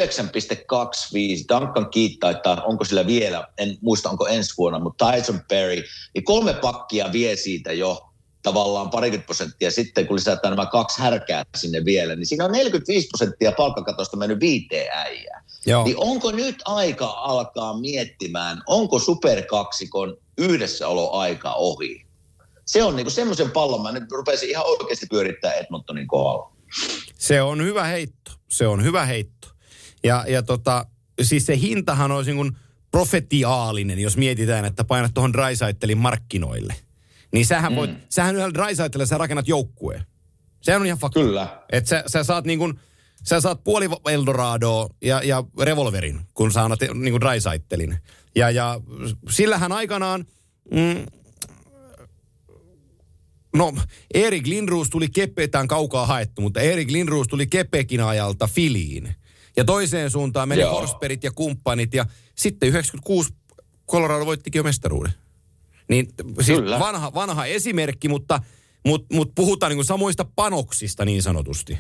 Duncan Keith taitaa, onko sillä vielä, en muista onko ensi vuonna, mutta Tyson Perry, niin 3 pakkia vie siitä jo tavallaan 20%, sitten kun lisätään nämä 2 härkää sinne vielä, niin siinä on 45% palkkakatosta mennyt 5 äijää. Joo. Niin onko nyt aika alkaa miettimään, onko superkaksikon yhdessäoloaika ohi? Se on niinku semmoisen pallon, mä nyt rupesin ihan oikeasti pyörittää Edmontonin kohdalla. Se on hyvä heitto. Ja siis se hintahan olisi niin kuin profetiaalinen, jos mietitään, että painat tuohon Draisaitlin markkinoille. Niin sähän yhdellä Draisaitlilla sä rakennat joukkueen. Sehän on ihan fakta. Kyllä. Että sä saat puoli Eldoradoa ja revolverin, kun sä annat niin kuin Draisaitlin. Ja sillähän aikanaan, Erik Lindros tuli Kepetään kaukaa haettu, mutta Erik Lindros tuli Kepekin ajalta Filiin. Ja toiseen suuntaan meni Forsbergit ja kumppanit. Ja sitten 96 Colorado voittikin jo mestaruuden. Niin siis vanha esimerkki, mutta puhutaan niin kuin samoista panoksista niin sanotusti.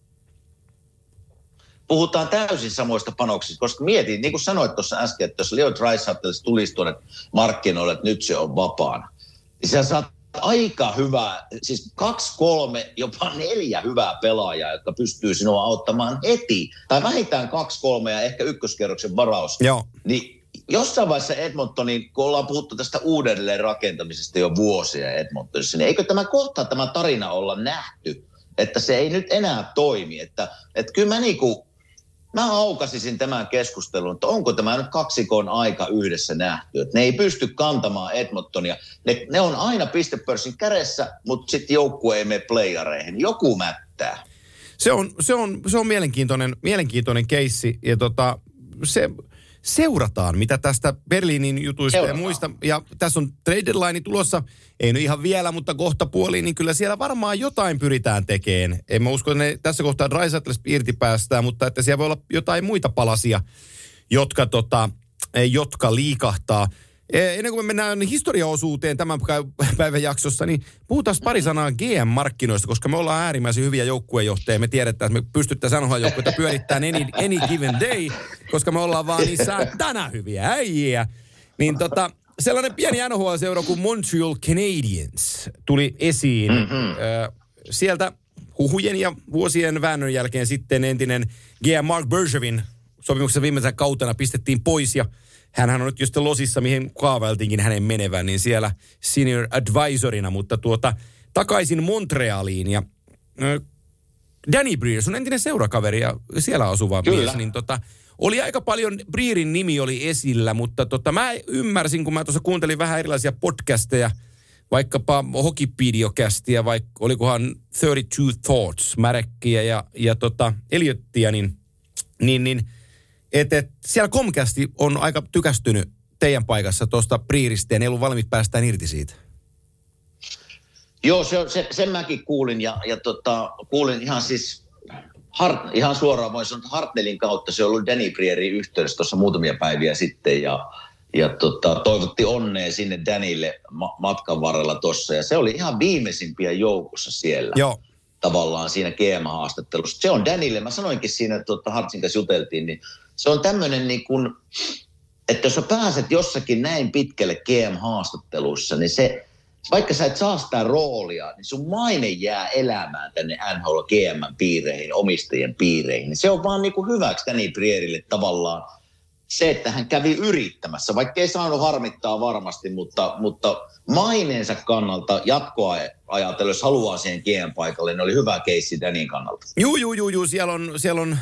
Puhutaan täysin samoista panoksista, koska mietin, niin kuin sanoit tuossa äsken, että jos Leo Draisaitl tulisi tuonne markkinoille, että nyt se on vapaana, niin sä saat aika hyvää, siis 2, 3, jopa 4 hyvää pelaajaa, jotka pystyy sinua auttamaan heti. Tai vähintään 2, 3 ja ehkä ykköskerroksen varaus. Joo. Niin jossain vaiheessa Edmontonin, kun ollaan puhuttu tästä uudelleen rakentamisesta jo vuosia Edmontonissa, niin eikö tämä tarina olla nähty, että se ei nyt enää toimi. Että kyllä mä aukasisin tämän keskustelun, että onko tämä nyt kaksikon aika yhdessä nähty. Että ne ei pysty kantamaan Edmontonia. Ne on aina pistepörssin kädessä, mutta sitten joukkue ei mene playareihin. Joku mättää. Se on mielenkiintoinen keissi. Ja se seurataan, mitä tästä Berliinin jutuista ja muista. Ja tässä on trade deadline tulossa, ei nyt ihan vielä, mutta kohta puoliin, niin kyllä siellä varmaan jotain pyritään tekemään. En mä usko, että ne tässä kohtaa Draisaitlista irti päästään, mutta että siellä voi olla jotain muita palasia, jotka liikahtaa. Ennen kuin me mennään historiaosuuteen tämän päivän jaksossa, niin puhutaan pari sanaa GM-markkinoista, koska me ollaan äärimmäisen hyviä joukkuejohtajia. Me tiedetään, että me pystyttäisiin NHL-joukkueita pyörittämään any given day, koska me ollaan vaan niin tänään hyviä äijiä. Niin sellainen pieni NHL-seura kuin Montreal Canadiens tuli esiin. Sieltä huhujen ja vuosien väännön jälkeen sitten entinen GM Mark Bergevin sopimuksessa viimeisenä kautena pistettiin pois ja hänhän on nyt just Losissa, mihin kaavailtiinkin hänen menevän, niin siellä senior advisorina, mutta takaisin Montrealiin. Ja Danny Briere, sun entinen seurakaveri ja siellä asuva mies, niin oli aika paljon, Brierin nimi oli esillä, mutta mä ymmärsin, kun mä tuossa kuuntelin vähän erilaisia podcasteja vaikkapa Hokipedia-kästiä, vaikka olikohan 32 Thoughts, Märekkiä ja Eliottia, niin siellä Comcasti on aika tykästynyt teidän paikassa tuosta Priiristä ja ne ei ollut valmiit päästään irti siitä. Joo, sen mäkin kuulin ja kuulin ihan siis ihan suoraan voin sanoa, että Hartnellin kautta se on ollut Danny Prierin yhteydessä tuossa muutamia päiviä sitten ja toivotti onnea sinne Dannylle matkan varrella tuossa ja se oli ihan viimeisimpiä joukossa siellä. Joo. Tavallaan siinä GM-haastattelussa. Se on Dannylle, mä sanoinkin siinä, että Hartsin kanssa juteltiin, niin se on tämmöinen niin kuin, että jos sä pääset jossakin näin pitkälle GM-haastatteluissa, niin se, vaikka sä et saa sitä roolia, niin sun maine jää elämään tänne NHL GM-piireihin, omistajien piireihin. Niin se on vaan niin kuin hyväksi Danny Prierille tavallaan se, että hän kävi yrittämässä, vaikka ei saanut harmittaa varmasti, mutta maineensa kannalta jatkoa ajatellen, jos haluaa siihen GM-paikalle, niin oli hyvä keissi Danin kannalta. Juu, siellä on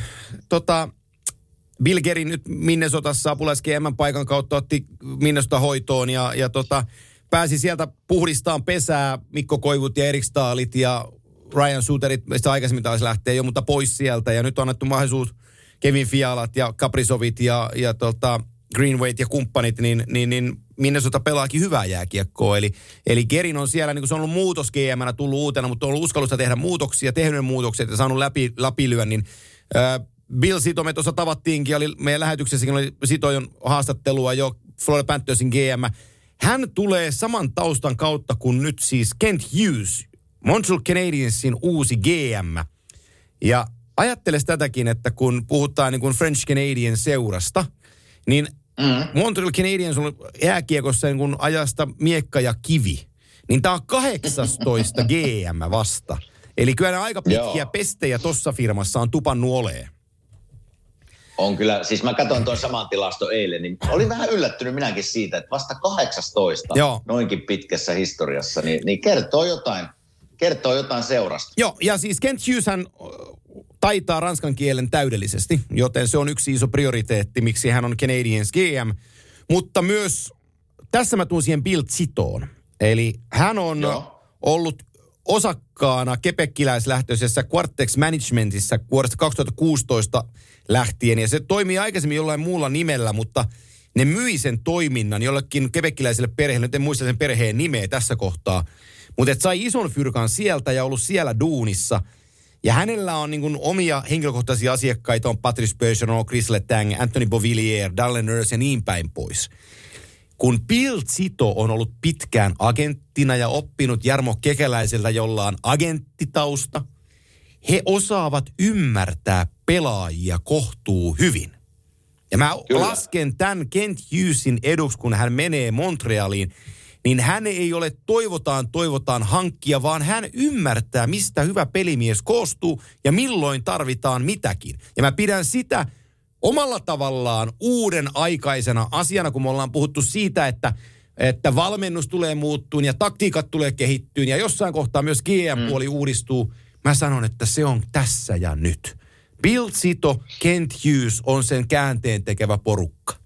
Bill Guerin nyt Minnesotassa apulais GM-paikan kautta otti Minnesota hoitoon ja pääsi sieltä puhdistaan pesää Mikko Koivut ja Erik Stahlit ja Ryan Suterit, mistä aikaisemmin taisi lähteä jo, mutta pois sieltä ja nyt on annettu mahdollisuus Kevin Fialat ja Kaprizovit ja Greenwayt ja kumppanit, niin Minnesota pelaakin hyvää jääkiekkoa. Eli Gerin on siellä, niin kuin se on ollut muutos GM:nä tullut uutena, mutta on ollut uskallusta tehdä muutoksia, tehnyt muutokset ja saanut läpilyönnin. Bill Sito, me tuossa tavattiinkin, meidän lähetyksessäkin oli Sitojon haastattelua jo, Florida Panthersin GM. Hän tulee saman taustan kautta kuin nyt siis Kent Hughes, Montreal Canadiensin uusi GM. Ja ajatteles tätäkin, että kun puhutaan niin kuin French Canadian seurasta, niin Montreal Canadiens on jääkiekossa niin kuin ajasta miekka ja kivi. Niin tää on 18 GM vasta. Eli kyllä aika pitkiä pestejä tossa firmassa on tupannut oleen. On kyllä, siis mä katsoin tuon saman tilasto eilen, niin olin vähän yllättynyt minäkin siitä, että vasta 18 noinkin pitkässä historiassa, niin kertoo jotain seurasta. Joo, ja siis Kent Hughes hän taitaa ranskan kielen täydellisesti, joten se on yksi iso prioriteetti, miksi hän on Canadiens GM. Mutta myös, tässä mä tuun siihen Bill Zitoon. Eli hän on ollut osakkaana kepekkiläislähtöisessä Quartex Managementissa vuodesta 2016 lähtien. Ja se toimii aikaisemmin jollain muulla nimellä, mutta ne myi sen toiminnan jollekin kepekkiläiselle perheelle. Nyt en muista sen perheen nimeä tässä kohtaa. Mutta et sai ison fyrkan sieltä ja ollut siellä duunissa. Ja hänellä on niin kuin omia henkilökohtaisia asiakkaita, on Patrice Bergeron, Chris Letang, Anthony Beauvillier, Darren Nurse ja niin päin pois. Kun Bill Zito on ollut pitkään agenttina ja oppinut Jarmo Kekäläiseltä, jolla on agenttitausta, he osaavat ymmärtää pelaajia kohtuu hyvin. Ja mä lasken tämän Kent Hughesin eduksi, kun hän menee Montrealiin, niin hän ei ole toivotaan hankkia, vaan hän ymmärtää, mistä hyvä pelimies koostuu ja milloin tarvitaan mitäkin. Ja mä pidän sitä omalla tavallaan uuden aikaisena asiana, kun me ollaan puhuttu siitä, että valmennus tulee muuttuun ja taktiikat tulee kehittyyn ja jossain kohtaa myös GM-puoli uudistuu. Mä sanon, että se on tässä ja nyt. Bill Zito, Kent Hughes on sen käänteen tekevä porukka.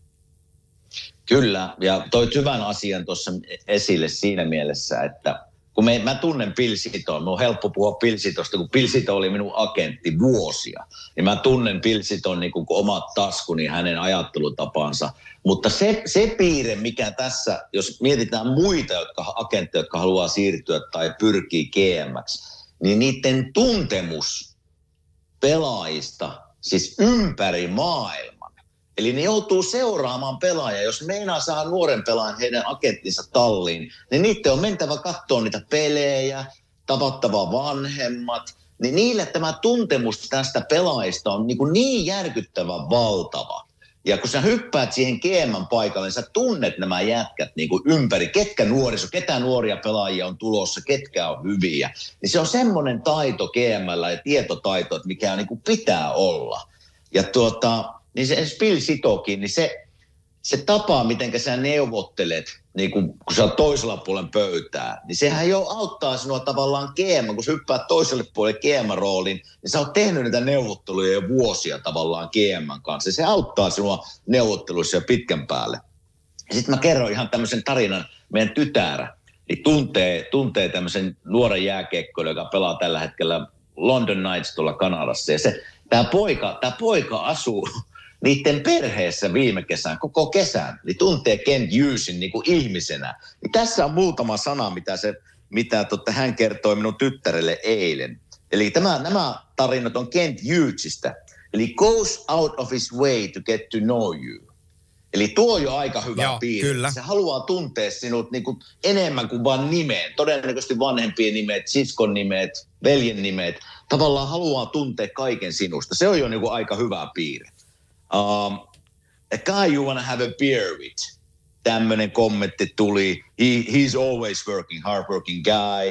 Kyllä, ja toit hyvän asian tuossa esille siinä mielessä, että kun mä tunnen Bill Zitoa, mun on helppo puhua Bill Zitosta, kun Bill Zito oli minun agentti vuosia. Ja mä tunnen Bill Ziton niin kuin omat taskuni, hänen ajattelutapansa. Mutta se piirre, mikä tässä, jos mietitään muita agentteja, jotka haluaa siirtyä tai pyrkii GM:ksi, niin niiden tuntemus pelaajista, siis ympäri maailman. Eli ne joutuu seuraamaan pelaajia. Jos meinaa saada nuoren pelaajan heidän agenttinsa talliin, niin niiden on mentävä katsoa niitä pelejä, tavattava vanhemmat. Niin niille tämä tuntemus tästä pelaajista on niin järkyttävän valtava. Ja kun sä hyppäät siihen GM:n paikalle, niin sä tunnet nämä jätkät niin kuin ympäri. Ketä nuoria pelaajia on tulossa, ketkä on hyviä. Niin se on semmoinen taito GM:llä ja tietotaito, että mikä niin kuin pitää olla. Ja niin se Bill Zitokin, niin se tapa, miten sä neuvottelet, niin kun sä oot toisella puolen pöytää, niin sehän jo auttaa sinua tavallaan GM, kun sä hyppäät toiselle puolelle GM-rooliin, niin sä oot tehnyt niitä neuvotteluja jo vuosia tavallaan GM:n kanssa. Se auttaa sinua neuvotteluissa jo pitkän päälle. Ja sitten mä kerron ihan tämmöisen tarinan, meidän tytärä, niin tuntee tämmöisen nuoren jääkiekkoilijan, joka pelaa tällä hetkellä London Knights tuolla Kanadassa. Ja tämä poika asuu niiden perheessä viime kesän, koko kesän, niin tuntee Kent Hughesin niin kuin ihmisenä. Niin tässä on muutama sana, mitä hän kertoi minun tyttärelle eilen. Eli nämä tarinat on Kent Hughesista. Eli goes out of his way to get to know you. Eli tuo on jo aika hyvä piirre. Kyllä. Se haluaa tuntea sinut niin kuin enemmän kuin vain nimeen. Todennäköisesti vanhempien nimet, siskon nimet, veljen nimet. Tavallaan haluaa tuntea kaiken sinusta. Se on jo niin kuin aika hyvä piirre. A guy you wanna have a beer with. Tämmöinen kommentti tuli. He's always working, hardworking guy.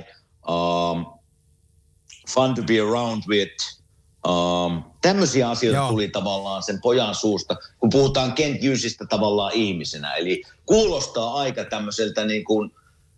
Fun to be around with. Tämmöisiä asioita tuli tavallaan sen pojan suusta, kun puhutaan Kent Hughesista tavallaan ihmisenä. Eli kuulostaa aika tämmöiseltä niin kuin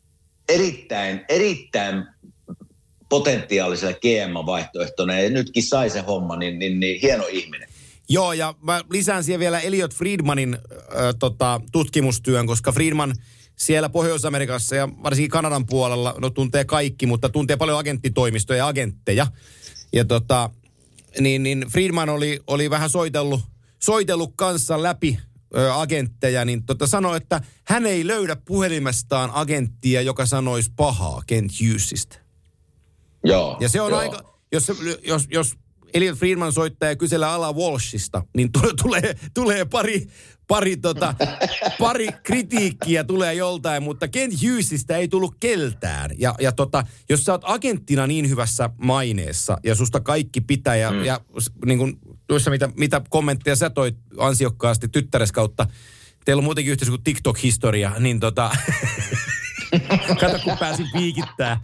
erittäin potentiaalisella GM-vaihtoehtona. Ja nytkin sai se homma, niin hieno ihminen. Joo, ja mä lisään siihen vielä Elliot Friedmanin tutkimustyön, koska Friedman siellä Pohjois-Amerikassa ja varsinkin Kanadan puolella, tuntee kaikki, mutta tuntee paljon agenttitoimistoja ja agentteja. Ja niin Friedman oli vähän soitellut kanssa läpi agentteja, niin sanoi, että hän ei löydä puhelimestaan agenttia, joka sanoisi pahaa Kent Hughesista. Joo. Ja se on aika, jos Elliot Friedman soittaa ja kysellä Alan Walshista, niin tulee pari kritiikkiä tulee joltain, mutta Kent Hughesista ei tullut keltään. Ja jos sä oot agenttina niin hyvässä maineessa ja susta kaikki pitää ja niin kuin tuossa mitä kommentteja sä toit ansiokkaasti tyttäres kautta, teillä on muutenkin yhteys kuin TikTok-historia, niin kato kun pääsin piikittää,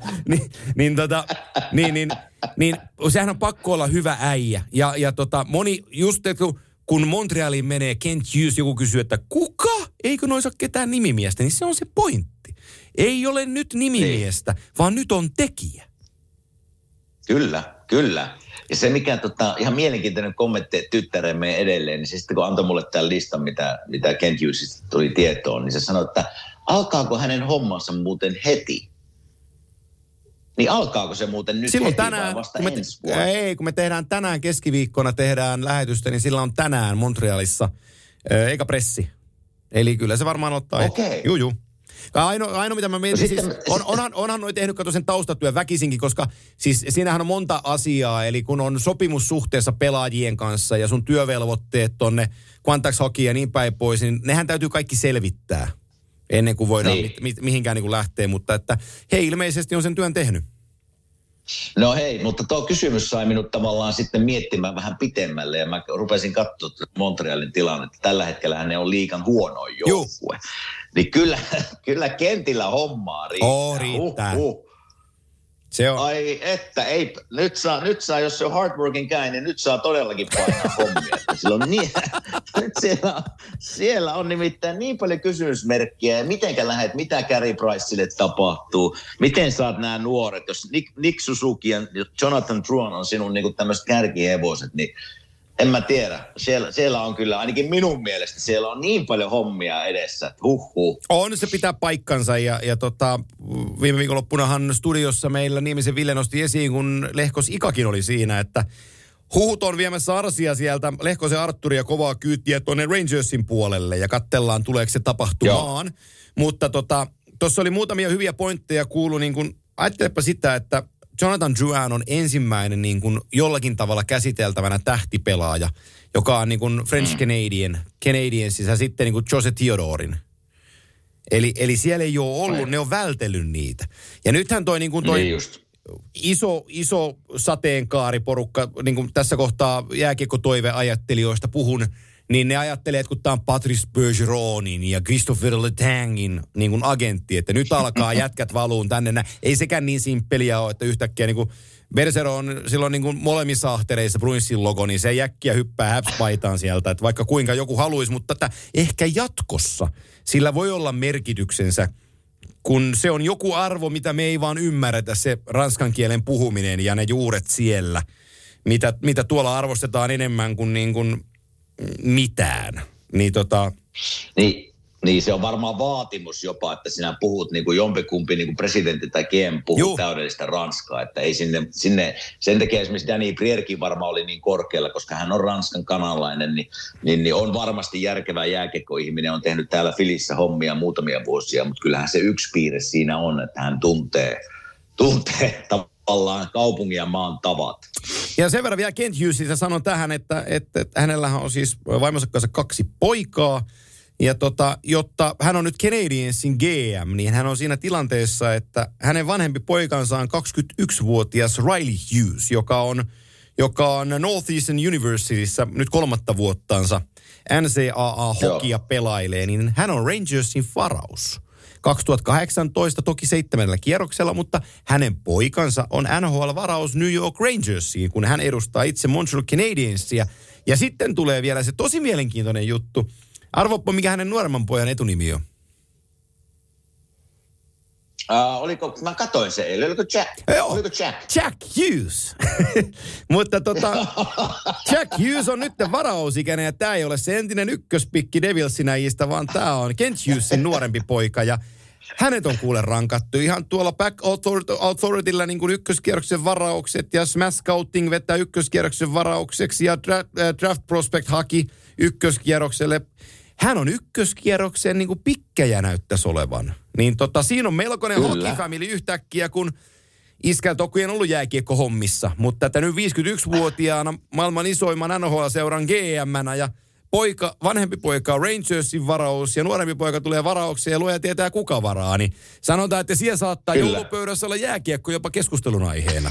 niin sehän on pakko olla hyvä äijä. Ja moni just kun Montrealiin menee Kent Hughes, joku kysyy, että kuka? Eikö noisa ketään nimimiestä? Niin se on se pointti. Ei ole nyt nimimiestä, vaan nyt on tekijä. Kyllä. Ja se mikä ihan mielenkiintoinen kommentti tyttäremme edelleen, niin sitten kun antoi mulle tämän listan, mitä Kent Hughesista tuli tietoon, niin se sanoi, että alkaako hänen hommansa muuten heti? Niin alkaako se muuten nyt silloin heti tänään, vai vasta ensi vuonna? Ei, kun me tehdään tänään keskiviikkona lähetystä, niin sillä on tänään Montrealissa eikä pressi. Eli kyllä se varmaan ottaa. Okei. Juu. Ainoa mitä mä mietin, siis onhan noi tehnyt sen taustatyön väkisinkin, koska siis siinähän on monta asiaa, eli kun on sopimussuhteessa pelaajien kanssa ja sun työvelvoitteet tonne Quantax Hockey ja niin päin pois, niin nehän täytyy kaikki selvittää ennen kuin voidaan mihinkään niin kuin lähteä, mutta että he ilmeisesti on sen työn tehnyt. No hei, mutta tuo kysymys sai minut tavallaan sitten miettimään vähän pitemmälle ja mä rupesin katsoa Montrealin tilannetta. Tällä hetkellä ne on liigan huonoin joukkue. Niin kyllä kentillä hommaa riittää. Riittää. Se on. Ai että, ei, nyt saa, jos se on hardworking guy, niin nyt saa todellakin painaa hommia. Silloin nyt siellä on nimittäin niin paljon kysymysmerkkiä, ja mitenkä lähdet, mitä Carey Pricelle tapahtuu, miten saat nämä nuoret, jos Nick Suzuki ja Jonathan Drouin on sinun niin kuin tämmöiset kärkihevoset, niin en mä tiedä. Siellä on kyllä, ainakin minun mielestä, siellä on niin paljon hommia edessä, että On, se pitää paikkansa ja viime viikonloppunahan studiossa meillä Niemisen Ville nosti esiin, kun Lehkos Ikakin oli siinä, että huhut on viemässä Arsia sieltä, Lehkosen Arturia kovaa kyytiä tuonne Rangersin puolelle ja katsellaan, tuleeko se tapahtumaan. Joo. Mutta tuossa oli muutamia hyviä pointteja kuulu, niin kuin, ajattelepa sitä, että Jonathan Drouin on ensimmäinen niin kuin jollakin tavalla käsiteltävänä tähtipelaaja, joka on niin kuin French Canadiensissa sitten niin kuin Jose Theodorin. Eli siellä ei ole ollut, ne on vältellyt niitä. Ja nythän toi iso sateenkaariporukka, niin kuin tässä kohtaa jääkiekkotoiveajattelijoista puhun, niin ne ajattelee, että kun tämä on Patrice Bergeronin ja Christopher Letangin niin kuin agentti, että nyt alkaa jätkät valuun tänne. Ei sekään niin simppeliä ole, että yhtäkkiä niin kuin Bergero on silloin niin kuin molemmissa ahtereissa Bruinsin logo, niin se jäkkiä hyppää häpspaitaan sieltä, että vaikka kuinka joku haluaisi, mutta ehkä jatkossa sillä voi olla merkityksensä, kun se on joku arvo, mitä me ei vaan ymmärretä, se ranskan kielen puhuminen ja ne juuret siellä, mitä tuolla arvostetaan enemmän kuin, niin kuin mitään. Niin se on varmaan vaatimus jopa, että sinä puhut niin kuin jompikumpi niin kuin presidentti tai GM puhuu täydellistä ranskaa. Että ei sinne, sen takia esimerkiksi Danny Brierkin varmaan oli niin korkealla, koska hän on Ranskan kanalainen, niin on varmasti järkevä jääkiekkoihminen, on tehnyt täällä Filissä hommia muutamia vuosia, mutta kyllähän se yksi piirre siinä on, että hän tuntee tavallaan kaupungin ja maan tavat. Ja sen verran vielä Kent Hughesista sanon tähän, että hänellähän on siis vaimonsa kanssa 2 poikaa. Ja jotta hän on nyt Canadiensin GM, niin hän on siinä tilanteessa, että hänen vanhempi poikansa on 21-vuotias Riley Hughes, joka on Northeastern Universityssä nyt 3. vuottansa NCAA-hokia pelailee, niin hän on Rangersin varaus. 2018 toki 7. kierroksella, mutta hänen poikansa on NHL-varaus New York Rangersiin, kun hän edustaa itse Montreal Canadiensia. Ja sitten tulee vielä se tosi mielenkiintoinen juttu. Arvoppa, mikä hänen nuoremman pojan etunimi on? Mä katoin se eilen, oliko Jack? Oliko Jack? Jack Hughes. Mutta Jack Hughes on nyt varausikäinen ja tää ei ole se entinen ykköspikki Devilsinäjistä, vaan tää on Kent Hughesin nuorempi poika ja hänet on kuule rankattu ihan tuolla Back Authorityllä niin kuin ykköskierroksen varaukset ja Smash Scouting vetää ykköskierroksen varaukseksi ja Draft Prospect haki ykköskierrokselle. Hän on ykköskierroksen niin kuin pikkejä näyttäisi olevan. Niin siinä on melkoinen hockey-family yhtäkkiä, kun iskä toki on ollut jääkiekko-hommissa. Mutta että nyt 51-vuotiaana maailman isoimman NHL-seuran GM-nä ja vanhempi poika on Rangersin varaus ja nuorempi poika tulee varaukseen ja luoja tietää kuka varaa. Niin sanotaan, että siellä saattaa joulupöydässä olla jääkiekko jopa keskustelun aiheena.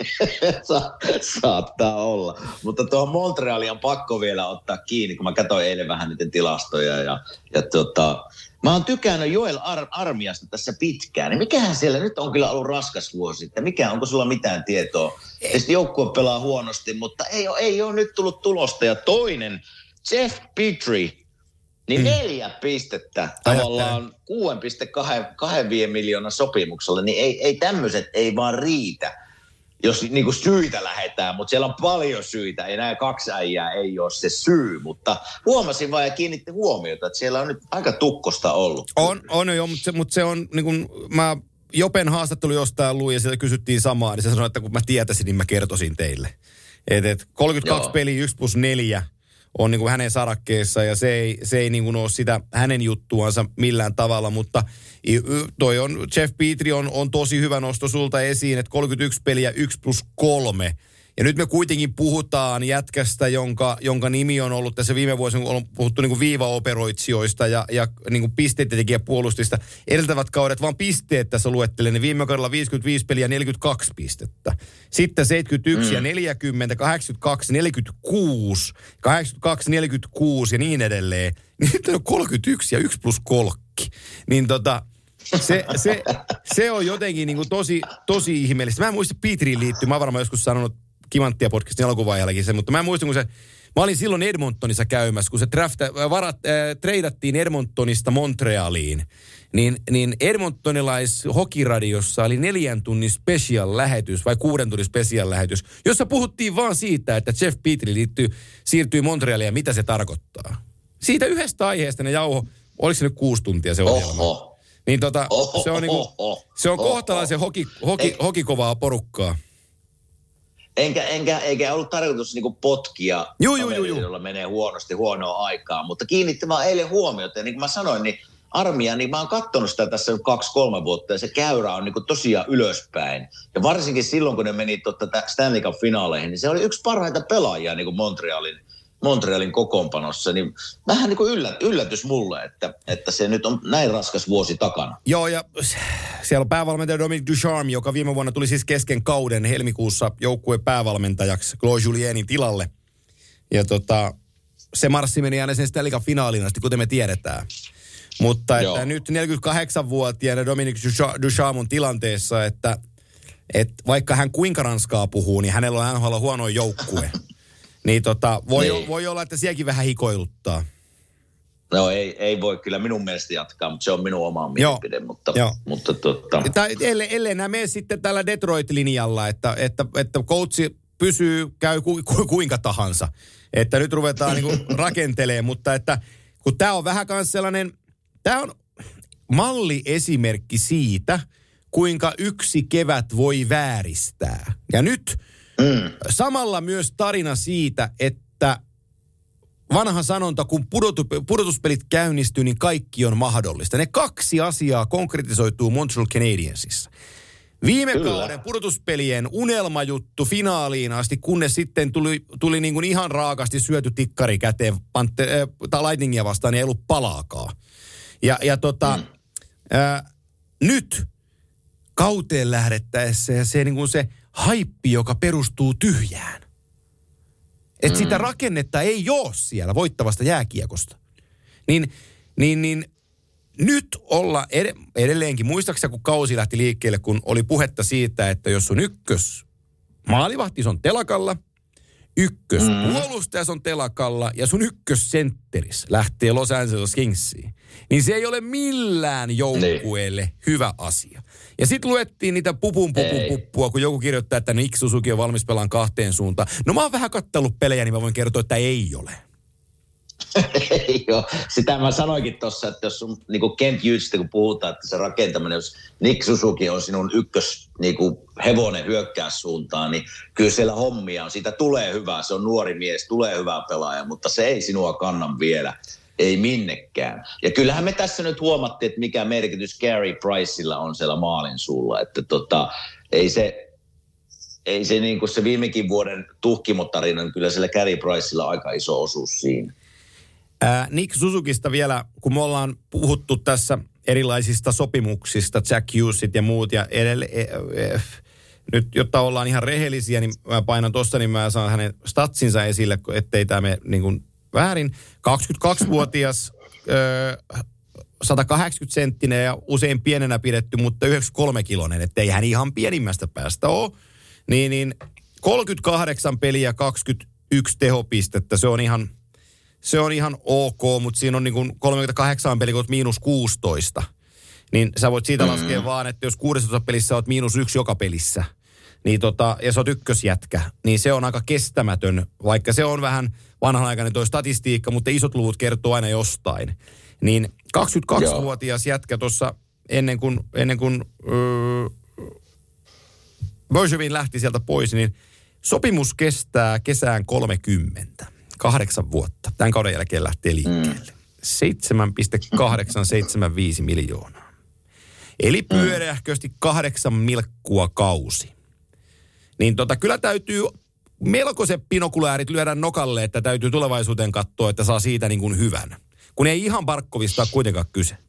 Saattaa olla. Mutta tuohon Montrealiin on pakko vielä ottaa kiinni, kun mä katsoin eilen vähän niiden tilastoja. Mä oon tykännyt Joel Armiasta tässä pitkään. Niin mikähän siellä nyt on kyllä ollut raskas vuosi. Että onko sulla mitään tietoa? Tietysti joukkue pelaa huonosti, mutta ei ole nyt tullut tulosta. Ja toinen, Jeff Petrie, niin 4 pistettä tavallaan 6,2 miljoonan sopimuksella, niin ei tämmöiset ei vaan riitä, jos niinku syitä lähdetään, mutta siellä on paljon syitä, ei nämä 2 äijää ei ole se syy, mutta huomasin vaan ja kiinnitti huomiota, että siellä on nyt aika tukkosta ollut. On jo, mutta se on niin kuin mä Jopen haastattelu jostain luin ja sieltä kysyttiin samaa, niin se sanoi, että kun mä tietäisin, niin mä kertoisin teille. Et 32 peliä 1+4 on niin kuin hänen sarakkeessa ja se ei niin kuin ole sitä hänen juttuansa millään tavalla, mutta Jeff Petrie on tosi hyvä nosto sulta esiin, että 31 peliä 1+3. Ja nyt me kuitenkin puhutaan jätkästä, jonka nimi on ollut tässä viime vuosina, kun on puhuttu niin kuin viivaoperoitsijoista ja niin kuin pisteiden tekijäpuolustista. Edeltävät kaudet vaan pisteet tässä luettelen, niin viime kaudella 55 peliä 42 pistettä. Sitten 71 ja 40, 82, 46, 82, 46 ja niin edelleen. Niin nyt on 31 ja 1+3. Niin se on jotenkin niin kuin tosi ihmeellistä. Mä en muista Petriin liittyy, mä oon varmaan joskus sanonut Kimanttia podcastin alkuvaiheellakin se, mutta mä muistan, kun mä olin silloin Edmontonissa käymässä, kun se treidattiin Edmontonista Montrealiin, niin Edmontonilais-hokiradiossa oli 4 tunnin special-lähetys vai 6 tunnin special-lähetys, jossa puhuttiin vaan siitä, että Jeff Petrie siirtyy Montrealiin ja mitä se tarkoittaa. Siitä yhdestä aiheesta ne jauho, oliko se nyt 6 tuntia se ohjelma? Niin se on niinku, se on kohtalaisen hokikovaa porukkaa. Eikä ollut tarkoitus niinku potkia, jolla menee huonosti huonoa aikaa, mutta kiinnitti vaan eilen huomiota. Ja niin kuin mä sanoin, niin Armia, niin mä oon katsonut sitä tässä 2-3 vuotta ja se käyrä on niinku tosiaan ylöspäin. Ja varsinkin silloin, kun ne meni Stanley Cup-finaaleihin, niin se oli yksi parhaita pelaajia niinku Montrealin kokoonpanossa, niin vähän niin kuin yllätys mulle, että se nyt on näin raskas vuosi takana. Joo, ja siellä on päävalmentaja Dominique Ducharme, joka viime vuonna tuli siis kesken kauden helmikuussa joukkueen päävalmentajaksi Claude Julienin tilalle. Ja se marssi meni aina sen Stanley Cup-finaaliin asti, kuten me tiedetään. Mutta että nyt 48-vuotiaana Dominique Ducharme on tilanteessa, että vaikka hän kuinka ranskaa puhuu, niin hänellä on NHL huono joukkue. Niin voi olla, että sielläkin vähän hikoiluttaa. No ei voi kyllä minun mielestä jatkaa, mutta se on minun oma mielipide. Mutta ellei nämä mene sitten tällä Detroit-linjalla, että coachi käy kuinka tahansa. Että nyt ruvetaan niinku rakentelemaan, mutta että kun tämä on vähän myös sellainen Tämä on malliesimerkki siitä, kuinka yksi kevät voi vääristää. Ja nyt samalla myös tarina siitä, että vanha sanonta, kun pudotuspelit käynnistyy, niin kaikki on mahdollista. Ne 2 asiaa konkretisoituu Montreal Canadiensissa. Viime kauden pudotuspelien unelmajuttu finaaliin asti, kunnes sitten tuli niin kuin ihan raakasti syöty tikkari käteen Lightningia vastaan, niin ei ollut palaakaan. Nyt kauteen lähdettäessä ja se, niin kuin se haippi, joka perustuu tyhjään. Että sitä rakennetta ei ole siellä voittavasta jääkiekosta. Niin nyt olla edelleenkin, muistaakseni kun kausi lähti liikkeelle, kun oli puhetta siitä, että jos sun maalivahti on telakalla, puolustajas on telakalla ja sun ykkössentteris lähtee Los Angeles Kingsiin, niin se ei ole millään joukkueelle hyvä asia. Ja sitten luettiin niitä puppua, kun joku kirjoittaa, että Nick Suzuki on valmis pelaan 2 suuntaan. No mä oon vähän kattellut pelejä, niin mä voin kertoa, että ei ole. Ei ole. Sitä mä sanoinkin tuossa, että jos sun niin Kent Hughesista, kun puhutaan, että se rakentaminen, jos Nick Suzuki on sinun hevonen hyökkäyssuuntaan, niin kyllä siellä hommia on. Siitä tulee hyvää, se on nuori mies, tulee hyvä pelaaja, mutta se ei sinua kannan vielä. Ei minnekään. Ja kyllähän me tässä nyt huomattiin, että mikä merkitys Carey Pricella on siellä maalin suulla. Että ei se niin kuin se viimekin vuoden tuhkimotarina, niin kyllä siellä Carey Pricella aika iso osuus siinä. Nick Suzukista vielä, kun me ollaan puhuttu tässä erilaisista sopimuksista, Jack Hughesit ja muut, ja nyt, jotta ollaan ihan rehellisiä, niin mä painan tuossa, niin mä saan hänen statsinsa esille, ettei tämä mene niin kuin väärin. 22-vuotias, 180-senttinen ja usein pienenä pidetty, mutta 93-kiloinen, ettei hän ihan pienimmästä päästä ole. Niin 38 peliä, 21 tehopistettä, se on ihan ok, mutta siinä on niin kuin 38 peliä, kun olet -16. Niin sä voit siitä laskea vaan, että jos 16 pelissä olet -1 joka pelissä, niin ja sä oot ykkösjätkä, niin se on aika kestämätön, vaikka se on vähän vanhanaikainen toi statistiikka, mutta isot luvut kertoo aina jostain. Niin 22-vuotias jätkä tuossa ennen kuin Bergevin lähti sieltä pois, niin sopimus kestää kesään 30. 8 vuotta. Tämän kauden jälkeen lähtee liikkeelle. 7,875 miljoonaa. Eli pyöreähkösti 8 milkkua kausi. Niin kyllä täytyy melkoiset pinokuläärit lyödä nokalle, että täytyy tulevaisuuteen katsoa, että saa siitä niin kuin hyvän. Kun ei ihan Barkovista ole kuitenkaan kyse.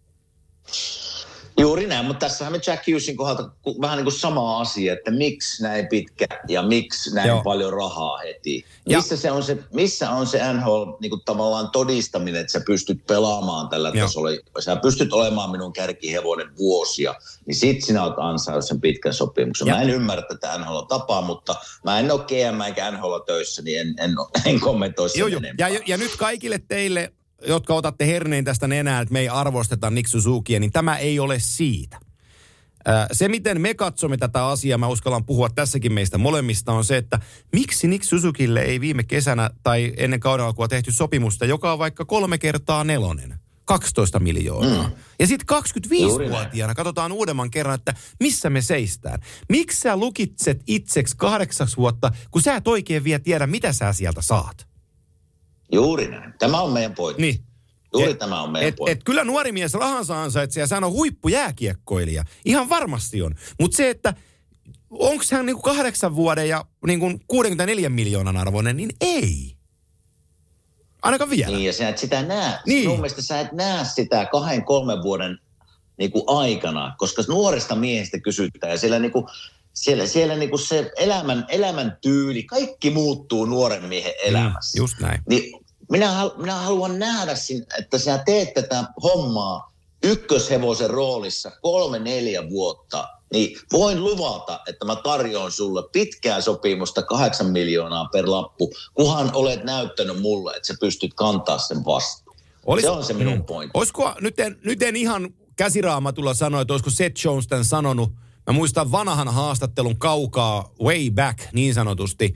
Juuri näin, mutta tässähän me Jack Hughesin kohdalta vähän niin kuin sama asia, että miksi näin pitkä ja miksi näin paljon rahaa heti. Missä on se NHL niin kuin tavallaan todistaminen, että sä pystyt pelaamaan tällä tasolla. Sä pystyt olemaan minun kärkihevonen vuosia, niin sit sinä olet ansainnut sen pitkän sopimuksen. Mä en ymmärrä tätä NHL-tapaa, mutta mä en ole GM eikä NHL-töissä, niin en kommentoi sen enempää. Ja nyt kaikille teille, jotka otatte herneen tästä nenään, että me ei arvosteta Nick Suzukia, niin tämä ei ole siitä. Se, miten me katsomme tätä asiaa, mä uskallan puhua tässäkin meistä molemmista, on se, että miksi Nick Suzukille ei viime kesänä tai ennen kauden alkua tehty sopimusta, joka on vaikka 3 x 4, 12 miljoonaa. Ja sitten 25-vuotiaana katsotaan uudemman kerran, että missä me seistään. Miksi sä lukitset itseksi 8 vuotta, kun sä et oikein vielä tiedä, mitä sä sieltä saat? Juuri näin. Tämä on meidän pointti. Niin. Tämä on meidän pointti. Kyllä nuori mies rahansa ansaitsee ja hän on huippujääkiekkoilija. Ihan varmasti on. Mutta se, että onko hän niinku 8 vuoden ja niinku 64 miljoonan arvoinen, niin ei. Ainakaan vielä. Niin, ja sä et sitä näe. Niin. Mun mielestä sä et näe sitä 2-3 vuoden niinku aikana, koska nuoresta miehestä kysytään ja siellä niinku siellä niinku se elämän tyyli, kaikki muuttuu nuoren miehen elämässä. Just näin. Niin minä haluan nähdä, että sä teet tätä hommaa ykköshevosen roolissa 3-4 vuotta. Niin voin luvata, että mä tarjoan sulle pitkää sopimusta 8 miljoonaa per lappu, kunhan olet näyttänyt mulle, että sä pystyt kantaa sen vastuun. Se on se minun pointti. Olisiko, nyt en ihan käsiraamatulla sanoa, että olisiko Seth Jones tämän sanonut. Mä muistan vanhan haastattelun kaukaa way back niin sanotusti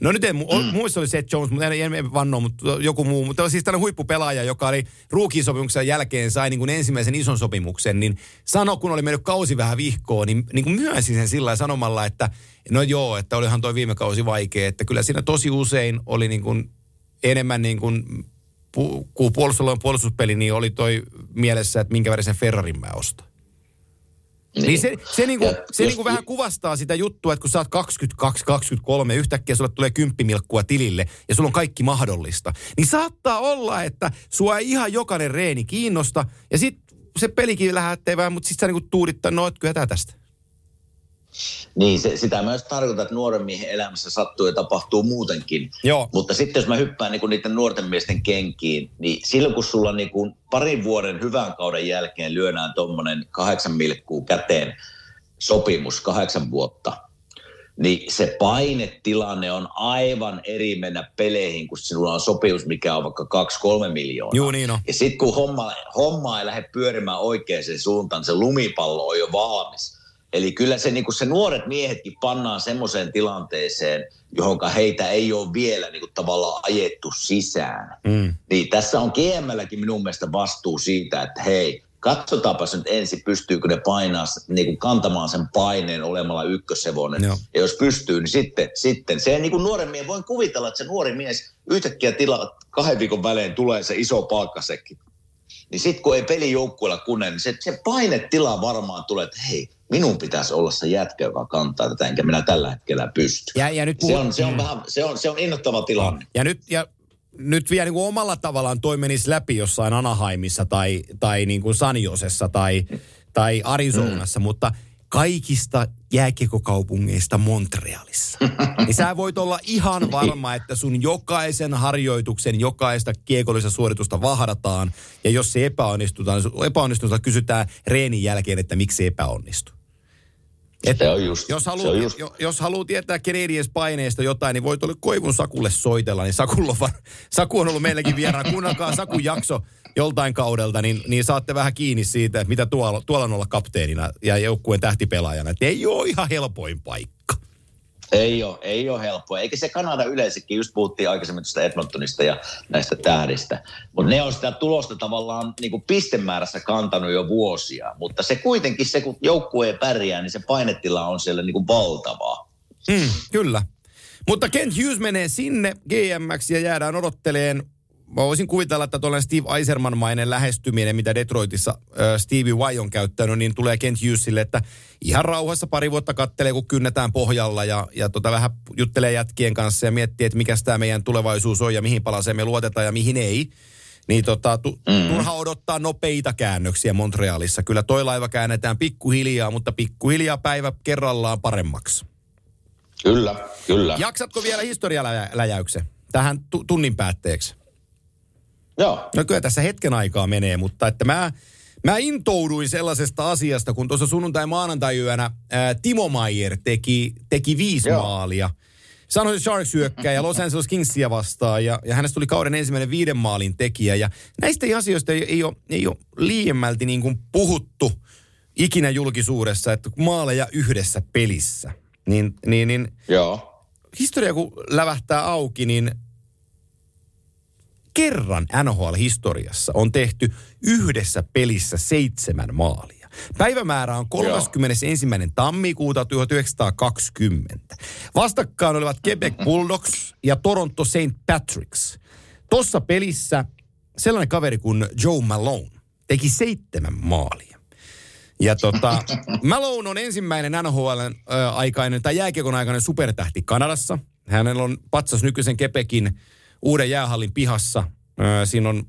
No nyt muissa oli Seth Jones, mutta en vannoa, mutta joku muu. Mutta siis tällainen huippupelaaja, joka oli rookie-sopimuksen jälkeen sai niin kuin ensimmäisen ison sopimuksen, niin sanoi, kun oli mennyt kausi vähän vihkoon, niin kuin myönsi sen sillä sanomalla, että no joo, että olihan toi viime kausi vaikea, että kyllä siinä tosi usein oli niin kuin enemmän niin kuin kun puolustuspeli, niin oli toi mielessä, että minkä värisen Ferrarin mä ostan. Niin se niinku vähän kuvastaa sitä juttua, että kun sä oot 22-23, yhtäkkiä sulle tulee 10 milkkua tilille ja sulla on kaikki mahdollista. Niin saattaa olla, että sua ei ihan jokainen reeni kiinnosta ja sit se pelikin lähtee vähän, mutta sit sä niinku tuudittaa, no et kyllä tästä. Niin, sitä myös tarkoittaa, että nuoren miehen elämässä sattuu ja tapahtuu muutenkin. Joo. Mutta sitten jos mä hyppään niinku niiden nuorten miesten kenkiin, niin silloin kun sulla niinku parin vuoden hyvän kauden jälkeen lyödään tommonen 8 milkkuu käteen sopimus 8 vuotta, niin se painetilanne on aivan eri mennä peleihin, kun sinulla on sopimus, mikä on vaikka 2-3 miljoonaa. Joo, niin on. Ja sitten kun homma ei lähde pyörimään oikeaan suuntaan, se lumipallo on jo valmis. Eli kyllä se, niin kuin se nuoret miehetkin pannaan semmoiseen tilanteeseen, johonka heitä ei ole vielä niin kuin tavallaan ajettu sisään. Niin tässä on GM:lläkin minun mielestä vastuu siitä, että hei, katsotaanpa nyt ensin, pystyykö ne painaa, niin kuin kantamaan sen paineen olemalla ykköshevonen. Joo. Ja jos pystyy, niin sitten se niin kuin nuoren miehen, voin kuvitella, että se nuori mies yhtäkkiä 2 viikon välein tulee se iso palkkasekki. Niin sitten kun ei pelijoukkueella kunne, niin se painetila varmaan tulee, että hei, minun pitäisi olla se jätkä, joka kantaa tätä, enkä minä tällä hetkellä pysty. Ja nyt se on innoittava tilanne. Ja nyt vielä niin kuin omalla tavallaan toi menisi läpi jossain Anaheimissa tai niin kuin San Josessa tai Arizonassa, mutta kaikista jääkiekkokaupungeista Montrealissa. Niin sä voit olla ihan varma, että sun jokaisen harjoituksen, jokaista kiekollista suoritusta vahdataan. Ja jos se epäonnistutaan, kysytään reenin jälkeen, että miksi se epäonnistui. Se on just. Jos haluaa tietää Canadiens-paineista jotain, niin voit olla Koivun Sakulle soitella. Niin Saku on ollut meilläkin vieraan. Kuunnelkaa Sakun jakso joltain kaudelta, niin saatte vähän kiinni siitä, että mitä tuolla on olla kapteenina ja joukkueen tähtipelaajana. Että ei ole ihan helpoin paikka. Ei ole helppoa. Eikä se Kanada yleensäkin, just puhuttiin aikaisemmin tuosta Edmontonista ja näistä tähdistä. Mutta ne on sitä tulosta tavallaan niin kuin pistemäärässä kantanut jo vuosia. Mutta se kuitenkin, kun joukkue ei pärjää, niin se painetila on siellä niin kuin valtavaa. Kyllä. Mutta Kent Hughes menee sinne GM:ksi ja jäädään odotteleen. Mä voisin kuvitella, että tuollainen Steve Yzerman-mainen lähestyminen, mitä Detroitissa Stevie Y on käyttänyt, niin tulee Kent Hughesille, että ihan rauhassa pari vuotta kattelee, kun kynnetään pohjalla ja vähän juttelee jätkien kanssa ja miettii, että mikä tämä meidän tulevaisuus on ja mihin palaseen me luotetaan ja mihin ei. Niin turha odottaa nopeita käännöksiä Montrealissa. Kyllä toi laiva käännetään pikkuhiljaa, mutta pikkuhiljaa päivä kerrallaan paremmaksi. Kyllä. Jaksatko vielä historialäjäyksen tähän tunnin päätteeksi? Joo. No kyllä tässä hetken aikaa menee, mutta että mä intouduin sellaisesta asiasta, kun tuossa sunnuntai-maanantai-yönä Timo Meier teki 5 maalia. San Jose Sharks hyökkääjä Los Angeles Kingsia vastaan ja hänestä tuli kauden ensimmäinen 5 maalin tekijä. Ja näistä asioista ei ole liiemmälti niin kuin puhuttu ikinä julkisuudessa, että maaleja yhdessä pelissä. Niin joo. Historia kun lävähtää auki, niin kerran NHL-historiassa on tehty yhdessä pelissä 7 maalia. Päivämäärä on 31. tammikuuta 1920. Vastakkain olivat Quebec Bulldogs ja Toronto St. Patricks. Tuossa pelissä sellainen kaveri kuin Joe Malone teki 7 maalia. Ja Malone on ensimmäinen NHL-aikainen tai jääkiekon aikainen supertähti Kanadassa. Hänellä on patsas nykyisen Quebecin uuden jäähallin pihassa. Siinä on,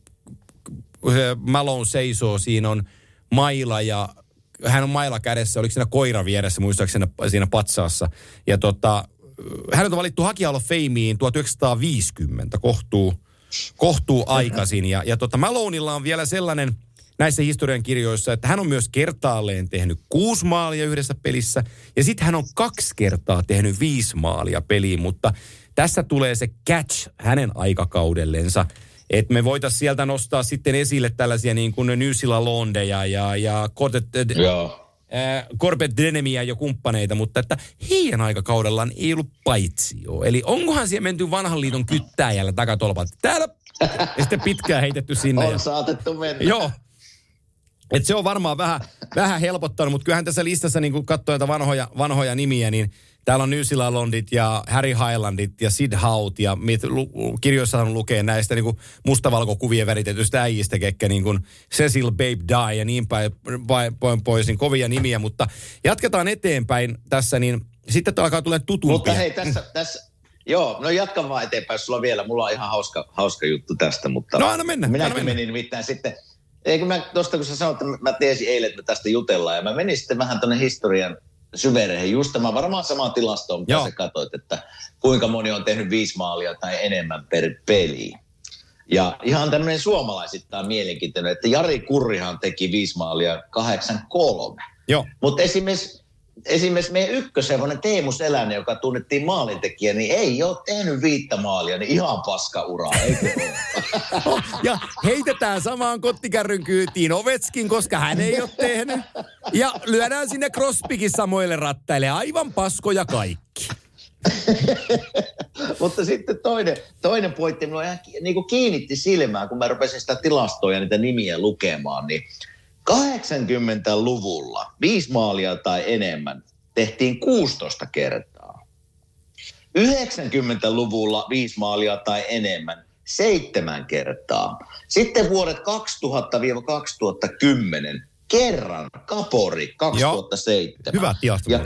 Malone seisoo, siinä on maila ja hän on maila kädessä. Oliko siinä koira vieressä muistaakseni siinä patsaassa. Ja hänet on valittu Hockey Hall of Fameen 1950, kohtuu aikaisin. Ja Malonella on vielä sellainen näissä historiankirjoissa, että hän on myös kertaalleen tehnyt 6 maalia yhdessä pelissä. Ja sitten hän on 2 kertaa tehnyt 5 maalia peliin, mutta tässä tulee se catch hänen aikakaudellensa, että me voitaisiin sieltä nostaa sitten esille tällaisia niin kuin Nysila Londeja ja Corbett Denemiä jo kumppaneita, mutta että heidän aikakaudellaan ei ollut paitsio. Eli onkohan siellä menty vanhan liiton kyttääjällä takatolpat? Täällä ja sitten pitkään heitetty sinne. On saatettu mennä. Joo. Et se on varmaan vähän helpottanut, mutta kyllähän tässä listassa, niin kun katsoo näitä vanhoja nimiä, niin täällä on New Zealandit ja Harry Highlandit ja Sid Hout ja kirjoissahan lukee näistä niin kuin mustavalkokuvien väritetystä äijistä, kekkä niin kuin Cecil Babe Die ja niin päin pois, niin kovia nimiä, mutta jatketaan eteenpäin tässä, niin sitten alkaa tulla tutumpia. Mutta hei, tässä joo, no jatka vaan eteenpäin, jos sulla vielä, mulla on ihan hauska juttu tästä, mutta no anna mennä. Minäkin menin nimittäin sitten, eikö mä tuosta kun sä sanoit, että mä tiesin eilen, että me tästä jutellaan, ja mä menin sitten vähän tuonne historian syvereihin, just tämä varmaan sama tilasto, mitä sä katsoit, että kuinka moni on tehnyt 5 maalia tai enemmän per peli. Ja ihan tämmöinen suomalaisittain mielenkiintoinen, että Jari Kurrihan teki 5 maalia 83. Joo. Mutta esimerkiksi meidän ykköshevonen Teemu Selänen, joka tunnettiin maalintekijä, niin ei ole tehnyt 5 maalia, niin ihan paska uraa, eikö ole? Ja heitetään samaan kottikärryn kyytiin Ovechkin, koska hän ei ole tehnyt. Ja lyödään sinne Crosbykin samoille rattaille, aivan paskoja kaikki. Mutta sitten toinen pointti, minua ihan niin kiinnitti silmään, kun mä rupesin sitä tilastoa ja niitä nimiä lukemaan, niin 80-luvulla 5 maalia tai enemmän tehtiin 16 kertaa. 90-luvulla 5 maalia tai enemmän 7 kertaa. Sitten vuodet 2000-2010 kerran, Kapori 2007. Hyvä tilasto. Ja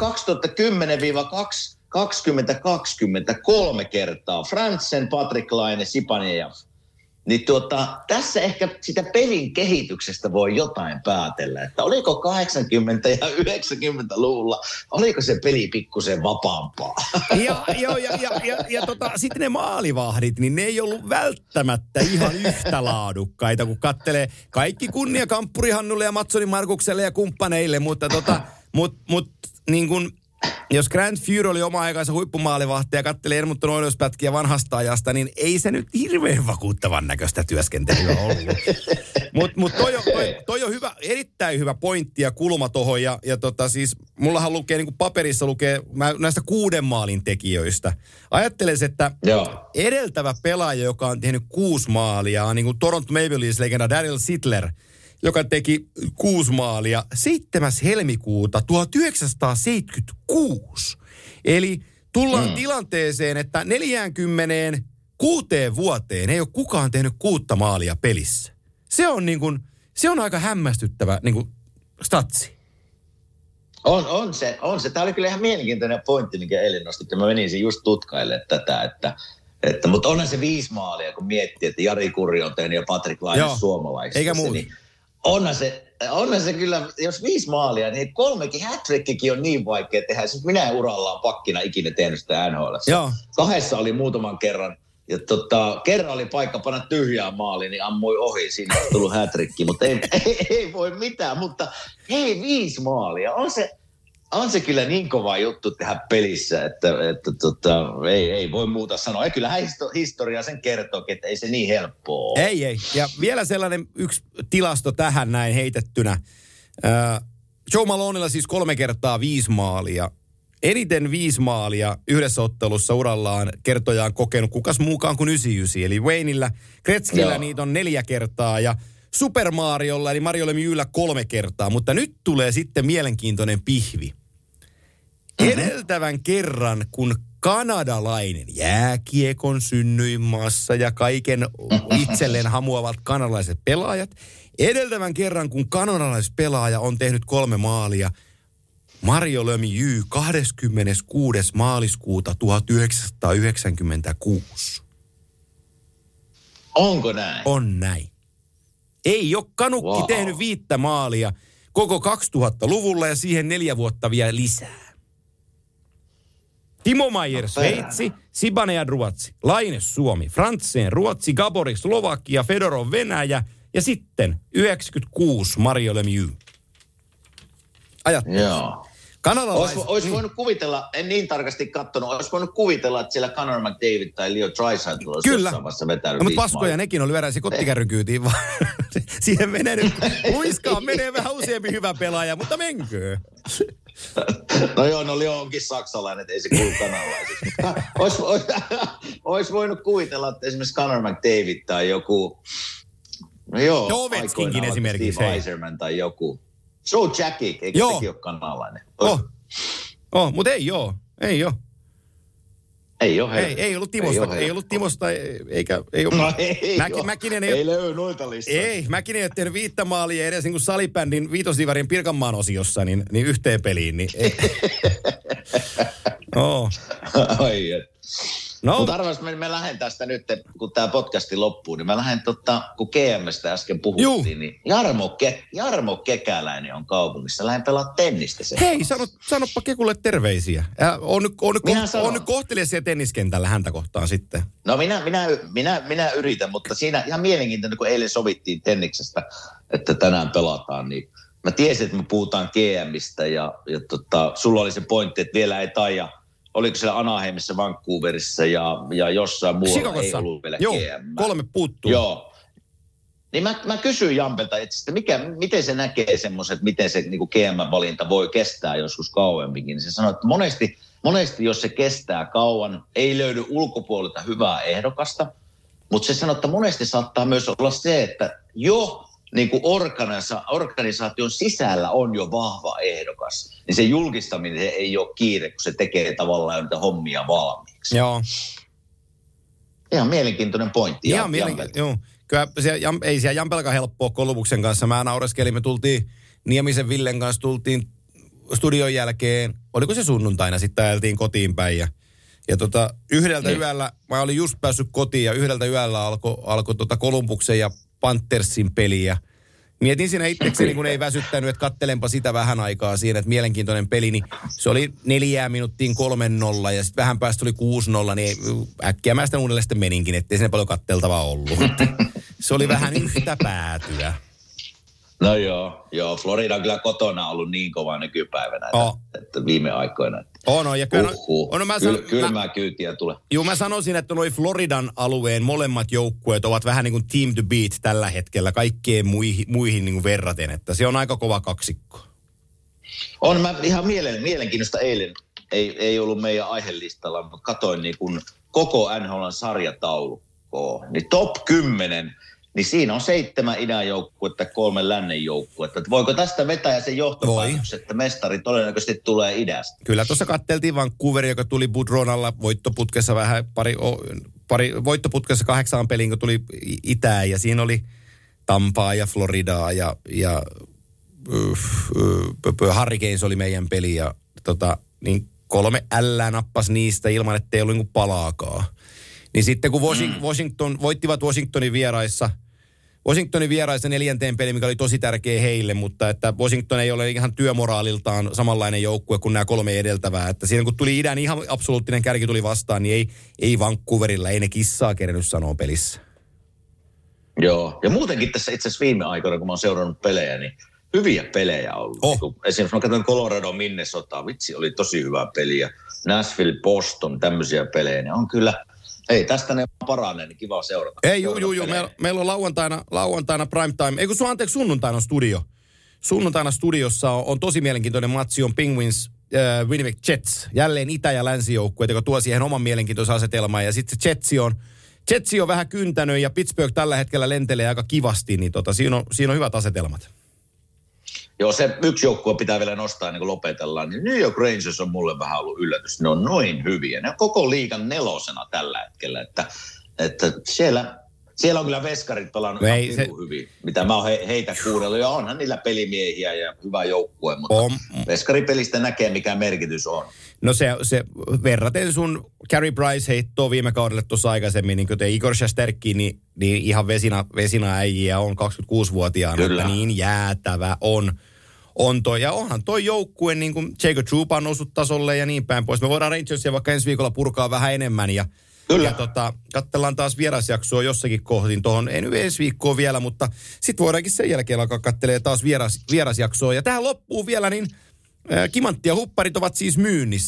2010-2020 3 kertaa. Frantzen, Patrick Laine, Sipaniev. Niin tässä ehkä sitä pelin kehityksestä voi jotain päätellä, että oliko 80- ja 90-luvulla, oliko se peli pikkusen vapaampaa? Sitten ne maalivahdit, niin ne ei ollut välttämättä ihan yhtä laadukkaita, kun kattelee kaikki kunnia Kamppuri Hannulle ja Matsoni Markukselle ja kumppaneille, mutta niin kuin jos Grant Fuhr oli oma-aikaisen huippumaalivahti ja kattelee Edmonton Oilers-pätkiä vanhasta ajasta, niin ei se nyt hirveän vakuuttavan näköistä työskentelyä ollut. Mutta toi on hyvä, erittäin hyvä pointti ja kulma tohon. Ja siis mullahan lukee, niin kuin paperissa lukee näistä 6 maalin tekijöistä. Ajattelen, että edeltävä pelaaja, joka on tehnyt 6 maalia, on niin kuin Toronto Maple Leafs-legenda Daryl Sittler, joka teki 6 maalia 7. helmikuuta 1976. Eli tullaan tilanteeseen, että 46 vuoteen ei ole kukaan tehnyt 6 maalia pelissä. Se on aika hämmästyttävä niin kuin statsi. On se. Tämä oli kyllä ihan mielenkiintoinen pointti, mikä eilen nostit. Mä menisin just tutkailemaan tätä, mutta onhan se 5 maalia, kun miettii, että Jari Kurri on tehnyt ja Patrick Laine suomalaisista. Eikä muuta. Niin onhan se kyllä, jos 5 maalia, niin 3 hat-trickikin on niin vaikea tehdä. Siis minä urallaan pakkina ikinä tehnyt sitä NHL:ssä. 2 oli muutaman kerran. Ja kerran oli paikka panna tyhjää maaliin, niin ammui ohi. Siinä on tullut hat-trickki, mutta ei voi mitään. Mutta hei, 5 maalia. On se kyllä niin kova juttu tehdä pelissä, että ei voi muuta sanoa. Ja kyllähän historia sen kertoo, että ei se niin helppoa ole. Ei. Ja vielä sellainen yksi tilasto tähän näin heitettynä. Joe Malonella siis 3 kertaa 5 maalia. Eniten 5 maalia yhdessä ottelussa urallaan kertojaan kokenut kukas muukaan kuin 99. Eli Wayneillä, Gretzkyllä niitä on 4 kertaa ja Super Mariolla eli Mario Lemieuxllä 3 kertaa. Mutta nyt tulee sitten mielenkiintoinen pihvi. Edeltävän kerran, kun kanadalainen jääkiekon synnyinmaassa ja kaiken itselleen hamuavat kanadalaiset pelaajat, edeltävän kerran, kun kanadalaispelaaja on tehnyt 3 maalia, Mario Lemieux 26. maaliskuuta 1996. Onko näin? On näin. Ei ole kanukki tehnyt 5 maalia koko 2000-luvulla ja siihen 4 vuotta vielä lisää. Timo Maier Sveitsi, Zibanejad Ruotsi, Laine Suomi, Frantzen Ruotsi, Gaborik Slovakia, Fedorov Venäjä ja sitten 96 Mario Lemieux. Ajattelen. Joo. Olisi voinut kuvitella, en niin tarkasti katsonut, olisi voinut kuvitella, että siellä Conor McDavid tai Leo Draisaitl olisi jossain vaiheessa vetänyt. No, mutta paskoja nekin on, lyödään se kottikärryn kyytiin vaan. siihen menee nyt, luiskaan menee vähän useampi hyvä pelaaja, mutta menkö? No joo, no Leo onkin saksalainen, että ei se kuulu kanalaiseksi. Olisi voinut kuvitella, että esimerkiksi Connor McDavid tai joku, no joo, Ovechkinkin esimerkiksi. Steve Yzerman tai joku. Joe Jackick, eikö sekin ole kanalainen? Mutta ei oo. Ei ole. Ei ollut Timosta, eikä... No ei Mäkinen ei löydy noita listoja. Ei, Mäkinen ei ole tehnyt 5 maalia edes niin kuin salibändin Viitosdivarin Pirkanmaan osiossa, niin yhteen peliin, niin ei. Ai et. No. Mutta arvas, me lähden tästä nyt, kun tämä podcasti loppuu, niin mä lähden kun GM:stä äsken puhuttiin, niin Jarmo Kekäläinen on kaupungissa. Lähden pelaa tennistä sen. Hei, sanoppa Kekulle terveisiä. On nyt kohteliaisia tenniskentällä häntä kohtaan sitten. No minä yritän, mutta siinä ihan mielenkiintoinen, kun eilen sovittiin tenniksestä, että tänään pelataan, niin mä tiesin, että me puhutaan GM:stä ja sulla oli se pointti, että vielä ei taida. Oliko siellä Anaheimissa, Vancouverissa ja jossain muualla ei ollut vielä GM. 3 puuttuu. Joo. Niin mä kysyin Jampelta, että miten se näkee semmoiset, miten se niin GM-valinta voi kestää joskus kauemminkin. Niin se sanoi, että monesti jos se kestää kauan, ei löydy ulkopuolelta hyvää ehdokasta. Mutta se sanoi, että monesti saattaa myös olla se, että niin kuin organisaation sisällä on jo vahva ehdokas, niin se julkistaminen ei ole kiire, kun se tekee tavallaan niitä hommia valmiiksi. Joo. Ihan mielenkiintoinen pointti. Ihan mielenkiintoinen, joo. Kyllä ei siellä Jampelka helppoa Kolumuksen kanssa. Mä naureskelin, me tultiin Niemisen Villen kanssa, tultiin studion jälkeen, oliko se sunnuntaina, sitten ajeltiin kotiin päin ja 1 yöllä, mä olin just päässyt kotiin ja 1 yöllä alkoi Kolumbuksen ja Panthersin peliä. Mietin siinä itsekseni, kun ei väsyttänyt, että kattelenpa sitä vähän aikaa siinä, että mielenkiintoinen peli, niin se oli 4 minuuttiin 3-0 ja sitten vähän päästä oli 6-0, niin äkkiä mä sitä uudelleen sitten meninkin, ettei siinä paljon katteltavaa ollut. Se oli vähän yhtä päätyä. No joo, Florida on kyllä ollut niin kova nykypäivänä, että viime aikoina. Ja kylmää kyytiä tulee. Joo, mä sanoisin, että noi Floridan alueen molemmat joukkueet ovat vähän niin kuin team to beat tällä hetkellä kaikkeen muihin niin kuin verraten, että se on aika kova kaksikko. On, mä ihan mielenkiinnosta eilen, ei ollut meidän aihelistalla, mutta katsoin niin kuin koko NHL:n sarjataulukkoa, niin top 10, niin siinä on 7 idän joukkuetta, 3 lännen joukkuetta. Voiko tästä vetää sen johtopäätöksen, että mestari todennäköisesti tulee idästä? Kyllä, tuossa katteltiin Vancouver, joka tuli Budronalla voittoputkessa pari voittoputkessa 8 peliin, kun tuli itään. Ja siinä oli Tampaa ja Floridaa ja Hurricanes oli meidän peli. Ja niin 3 L nappasi niistä ilman, ettei ollut niin palaakaan. Niin sitten kun Washington voittivat Washingtonin vieraissa 4. peli, mikä oli tosi tärkeä heille, mutta että Washington ei ole ihan työmoraaliltaan samanlainen joukkue kuin nämä 3 edeltävää. Että siinä kun tuli idän ihan absoluuttinen kärki tuli vastaan, niin ei Vancouverilla, ei ne kissaa kerennyt sanoa pelissä. Joo, ja muutenkin tässä itse asiassa viime aikoina, kun mä oon seurannut pelejä, niin hyviä pelejä on ollut. Esimerkiksi mä katsoin Colorado, Minnesota, vitsi, oli tosi hyvä peli. Ja Nashville, Boston, tämmöisiä pelejä, niin on kyllä... Ei, tästä ne paranee, niin kiva seurata. Ei, meillä on lauantaina primetime. Ei kun sunnuntaina on studio. Sunnuntaina studiossa on tosi mielenkiintoinen matsi, on Penguins, Winnipeg Jets. Jälleen itä- ja länsijoukkueet, joka tuo siihen oman mielenkiintoisen asetelman. Ja sitten se Jetsi on vähän kyntänyt ja Pittsburgh tällä hetkellä lentelee aika kivasti, niin siinä on hyvät asetelmat. Joo, se yksi joukkue pitää vielä nostaa ennen kuin lopetellaan. Niin New York Rangers on mulle vähän ollut yllätys. Ne on noin hyviä. Ne on koko liigan 4. tällä hetkellä. Että siellä on kyllä veskarit pelannut hyvin. Mitä mä oon heitä kuunnellut. Ja onhan niillä pelimiehiä ja hyvä joukkue. Mutta veskaripelistä näkee, mikä merkitys on. No se verraten sun Carey Price heittoo viime kaudelle tuossa aikaisemmin, niin kuin te Igor Shesterkin, niin ihan vesina äijiä on 26-vuotiaana, että niin jäätävä on toi. Ja onhan toi joukkue, niin kuin Jacob Trouba on noussut tasolle ja niin päin pois. Me voidaan Rangersia vaikka ensi viikolla purkaa vähän enemmän ja katsellaan taas vierasjaksoa jossakin kohdin tuohon, ei nyt ensi viikkoa vielä, mutta sitten voidaankin sen jälkeen alkaa katselemaan taas vierasjaksoa. Ja tähän loppuu vielä, niin Kimantti ja hupparit ovat siis myynnissä.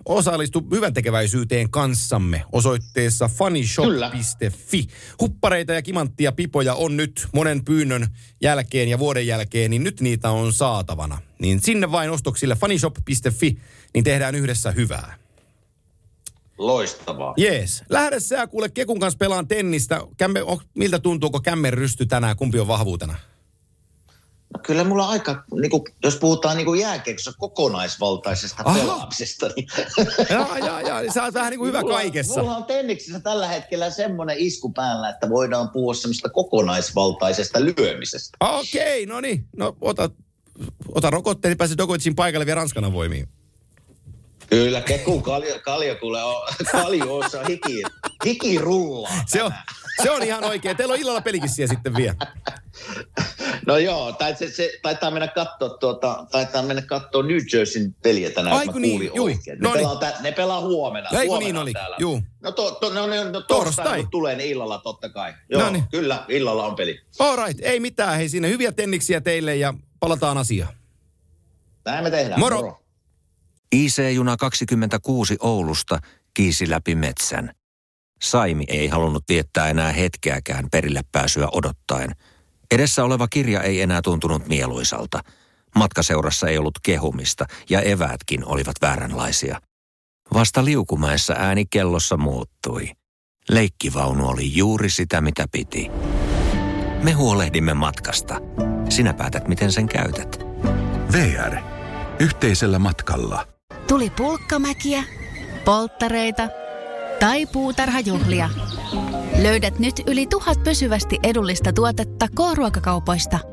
osallistu hyväntekeväisyyteen kanssamme osoitteessa funnyshop.fi. Huppareita ja kimanttia pipoja on nyt monen pyynnön jälkeen ja vuoden jälkeen, niin nyt niitä on saatavana. Niin sinne vain ostoksille funnyshop.fi, niin tehdään yhdessä hyvää. Loistavaa. Jees. Lähde sä kuule Kekun kanssa pelaan tennistä. Miltä tuntuuko kämmen rysty tänään? Kumpi on vahvuutena? No kyllä mulla aika, niinku, jos puhutaan niinku jääkiekossa kokonaisvaltaisesta pelaamisesta. Niin Jaa. Sä oot vähän niin kuin hyvä kaikessa. Mulla on tenniksessä tällä hetkellä semmoinen isku päällä, että voidaan puhua semmoista kokonaisvaltaisesta lyömisestä. Okei, no niin. No ota rokotteen, niin pääset Djokovicin paikalle vielä Ranskana voimiin. Kyllä, Keku Kaljo kuule on kaljoossa hiki rullaa. Se on ihan oikein. Teillä on illalla pelikissiä sitten vielä. No joo, taitaa mennä kattoo New Jerseyn peliä tänään, jos mä kuulin oikein. Ne pelaa huomenna. Eikö niin oli? Juu. No torstai tulee niin illalla totta kai. Joo, Noniin. Kyllä, illalla on peli. All right, ei mitään. Hei, siinä hyviä tenniksiä teille ja palataan asiaan. Näin me tehdään. Moro. IC-juna 26 Oulusta kiisi läpi metsän. Saimi ei halunnut viettää enää hetkeäkään perille pääsyä odottaen. Edessä oleva kirja ei enää tuntunut mieluisalta. Matkaseurassa ei ollut kehumista ja eväätkin olivat vääränlaisia. Vasta Liukumäessä ääni kellossa muuttui. Leikkivaunu oli juuri sitä, mitä piti. Me huolehdimme matkasta. Sinä päätät, miten sen käytät. VR. Yhteisellä matkalla. Tuli pulkkamäkiä, polttareita tai puutarhajuhlia. Löydät nyt yli 1000 pysyvästi edullista tuotetta K-ruokakaupoista.